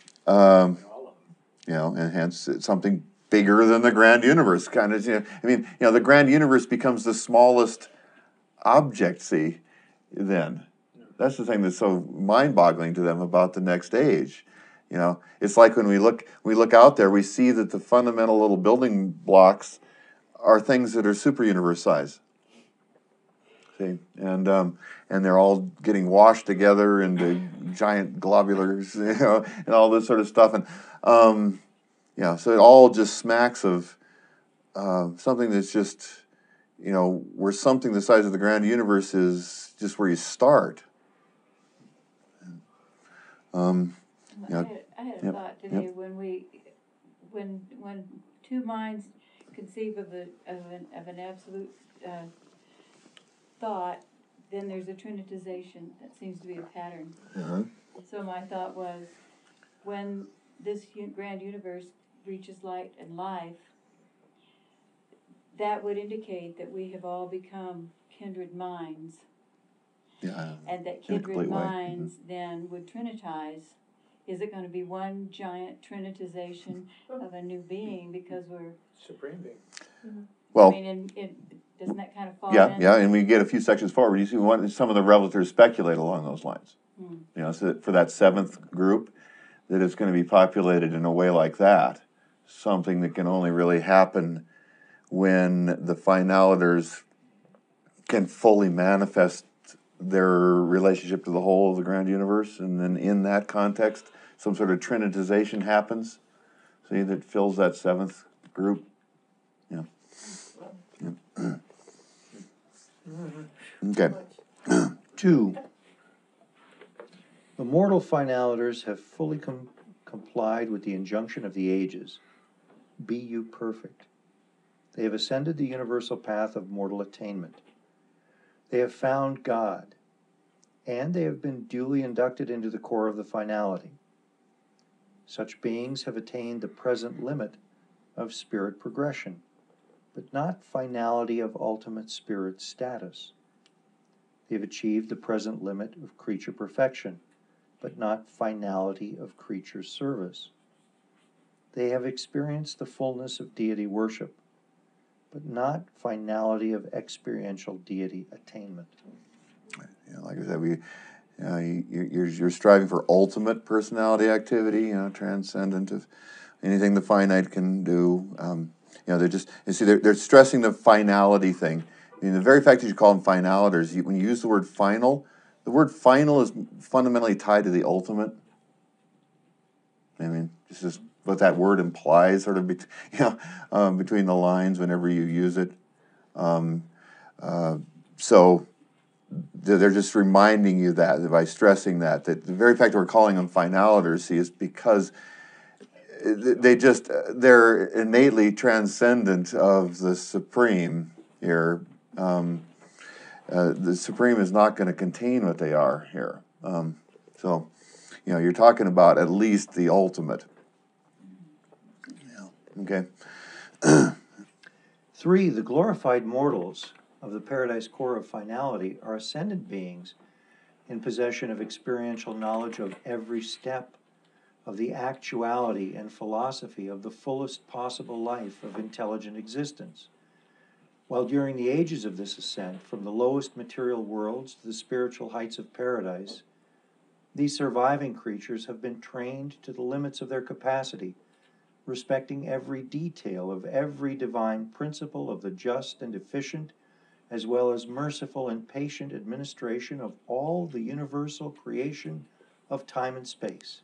hence it's something bigger than the grand universe. The grand universe becomes the smallest object, then. That's the thing that's so mind-boggling to them about the next age. It's like when we look out there, we see that the fundamental little building blocks are things that are super universe size. See, and they're all getting washed together into giant globulars, and all this sort of stuff, and so it all just smacks of something that's just, where something the size of the grand universe is just where you start. I had a thought today. When two minds conceive of an absolute thought, then there's a trinitization. That seems to be a pattern. Uh-huh. So my thought was, when this grand universe reaches light and life, that would indicate that we have all become kindred minds. Yeah, and that in a complete kindred way. minds then would trinitize. Is it going to be one giant trinitization of a new being because we're... Supreme being. Well, doesn't that kind of fall yeah, in? yeah, and we get a few sections forward. You see some of the revelators speculate along those lines. So that for that seventh group, that it's going to be populated in a way like that, something that can only really happen when the finaliters can fully manifest their relationship to the whole of the grand universe, and then in that context, some sort of trinitization happens. See, that fills that seventh group. Yeah. Okay. 2. The mortal finaliters have fully complied with the injunction of the ages. Be you perfect. They have ascended the universal path of mortal attainment. They have found God, and they have been duly inducted into the core of the finality. Such beings have attained the present limit of spirit progression, but not finality of ultimate spirit status. They have achieved the present limit of creature perfection, but not finality of creature service. They have experienced the fullness of deity worship, but not finality of experiential deity attainment. Like I said, you're striving for ultimate personality activity, transcendent of anything the finite can do. They're stressing the finality thing. I mean, the very fact that you call them finaliters, when you use the word final is fundamentally tied to the ultimate. I mean, this is what that word implies, sort of, between the lines whenever you use it. So they're just reminding you that by stressing that the very fact that we're calling them finaliters, is because they're innately transcendent of the Supreme here. The Supreme is not going to contain what they are here. So, you're talking about at least the ultimate. Okay. 3, the glorified mortals of the paradise core of finality are ascended beings in possession of experiential knowledge of every step of the actuality and philosophy of the fullest possible life of intelligent existence. While during the ages of this ascent, from the lowest material worlds to the spiritual heights of paradise, these surviving creatures have been trained to the limits of their capacity, respecting every detail of every divine principle of the just and efficient, as well as merciful and patient administration of all the universal creation of time and space.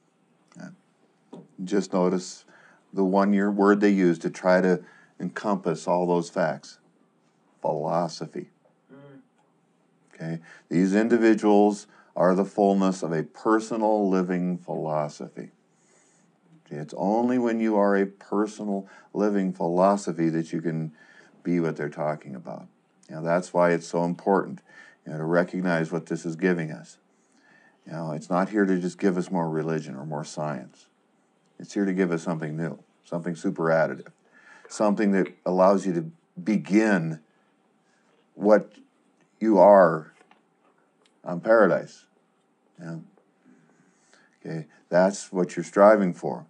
Just notice the word they use to try to encompass all those facts. Philosophy. Okay? These individuals are the fullness of a personal living philosophy. Okay? It's only when you are a personal living philosophy that you can be what they're talking about. That's why it's so important, to recognize what this is giving us. It's not here to just give us more religion or more science. It's here to give us something new, something super additive, something that allows you to begin what you are on paradise. Okay, that's what you're striving for.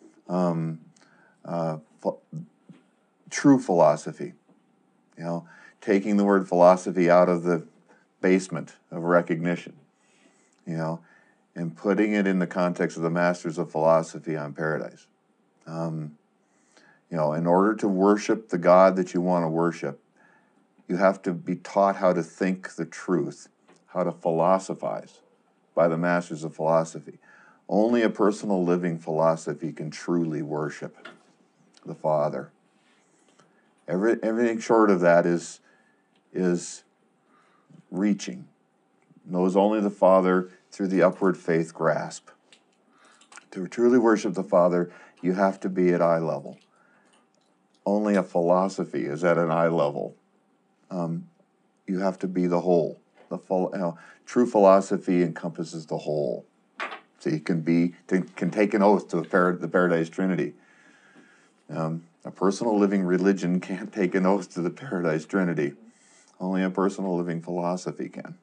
True philosophy. Taking the word philosophy out of the basement of recognition, and putting it in the context of the masters of philosophy on paradise. In order to worship the God that you want to worship, you have to be taught how to think the truth, how to philosophize by the masters of philosophy. Only a personal living philosophy can truly worship the Father. Everything short of that is reaching. Knows only the Father through the upward faith grasp. To truly worship the Father, you have to be at eye level. Only a philosophy is at an eye level. You have to be the whole. True philosophy encompasses the whole. So you can take an oath to the Paradise Trinity. A personal living religion can't take an oath to the Paradise Trinity. Only a personal living philosophy can.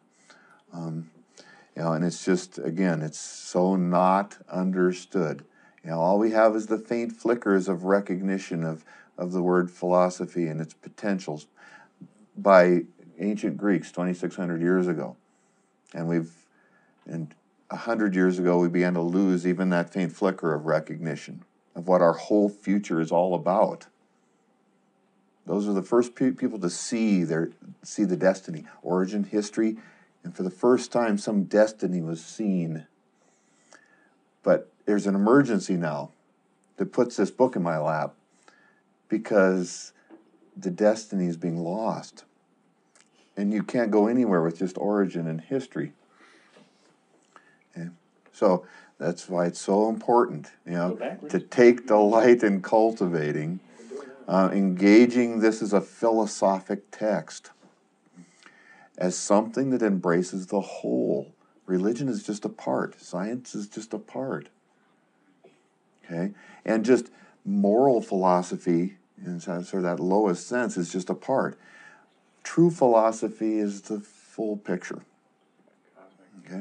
And it's just, again, it's so not understood. All we have is the faint flickers of recognition of the word philosophy and its potentials by ancient Greeks 2,600 years ago. And 100 years ago, we began to lose even that faint flicker of recognition of what our whole future is all about. Those are the first people to see the destiny, origin, history, and for the first time, some destiny was seen. But there's an emergency now that puts this book in my lap because the destiny is being lost. And you can't go anywhere with just origin and history. Okay? So that's why it's so important, to take delight in cultivating, engaging this as a philosophic text, as something that embraces the whole. Religion is just a part. Science is just a part. Okay? And just moral philosophy, in sort of that lowest sense, is just a part. True philosophy is the full picture. Okay?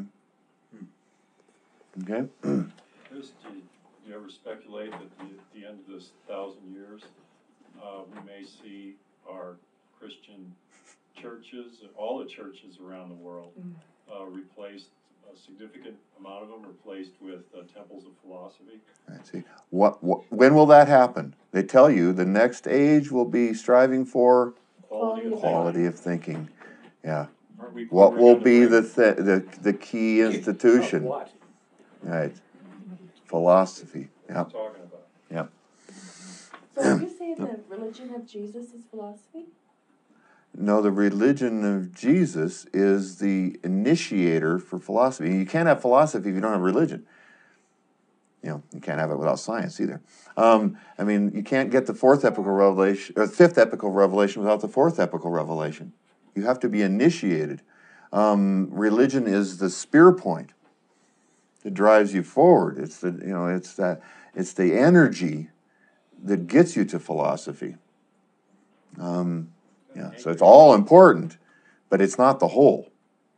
Okay? Do you ever speculate that at the end of this 1,000 years, we may see our Christian churches, all the churches around the world, replaced, a significant amount of them replaced with temples of philosophy. Right, see, when will that happen? They tell you the next age will be striving for quality of thinking. Yeah. What will be the key institution? What? Right. Philosophy. Yeah. Talking about. Yeah. So are you saying the religion of Jesus is philosophy? No, the religion of Jesus is the initiator for philosophy. You can't have philosophy if you don't have religion. You know, you can't have it without science either. I mean, you can't get the fifth epical revelation without the fourth epical revelation. You have to be initiated. Religion is the spear point that drives you forward. It's the energy that gets you to philosophy. Yeah, so it's all important, but it's not the whole.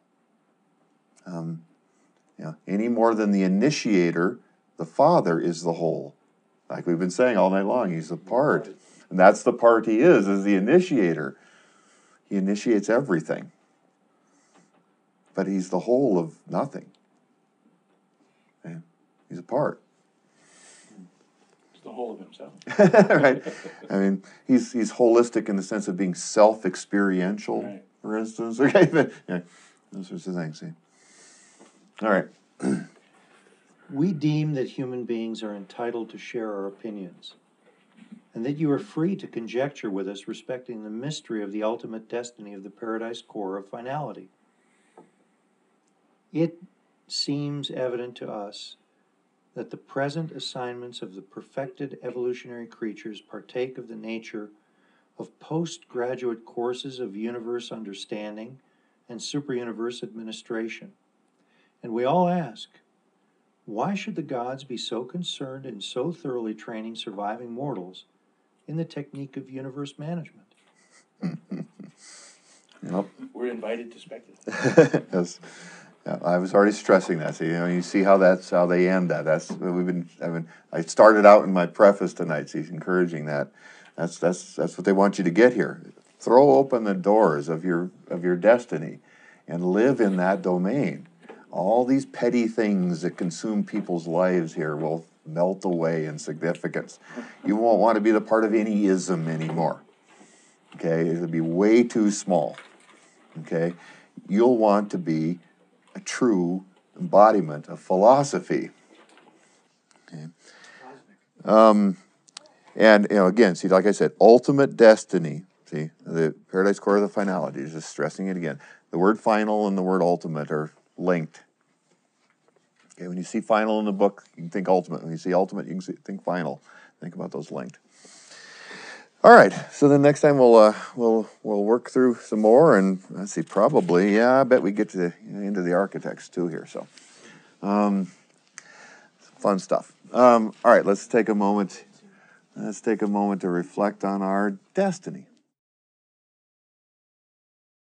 Any more than the initiator, the Father is the whole. Like we've been saying all night long, he's the part. And that's the part he is the initiator. He initiates everything. But he's the whole of nothing. Okay? He's a part. It's the whole of himself. Right? I mean, he's holistic in the sense of being self-experiential, Right. for instance. Okay, but, yeah, those sorts of things. See? All right. We deem that human beings are entitled to share our opinions, and that you are free to conjecture with us respecting the mystery of the ultimate destiny of the Paradise Core of finality. It seems evident to us that the present assignments of the perfected evolutionary creatures partake of the nature of postgraduate courses of universe understanding and superuniverse administration. And we all ask, why should the gods be so concerned and so thoroughly training surviving mortals in the technique of universe management? Yep. We're invited to speculate. Yes. Yeah, I was already stressing that. So, you see how they end that. I started out in my preface tonight. So he's encouraging that. That's what they want you to get here. Throw open the doors of your destiny, and live in that domain. All these petty things that consume people's lives here will melt away in significance. You won't want to be the part of any ism anymore. Okay, it'll be way too small. Okay, you'll want to be a true embodiment of philosophy. Okay. And again, see, like I said, ultimate destiny. See, the Paradise Core of the finality. Just stressing it again. The word final and the word ultimate are linked. Okay, when you see final in the book, you can think ultimate. When you see ultimate, you can think final. Think about those linked. All right. So then next time we'll work through some more, and let's see. Probably, I bet we get to into the architects too here. So, fun stuff. All right. Let's take a moment. Let's take a moment to reflect on our destiny.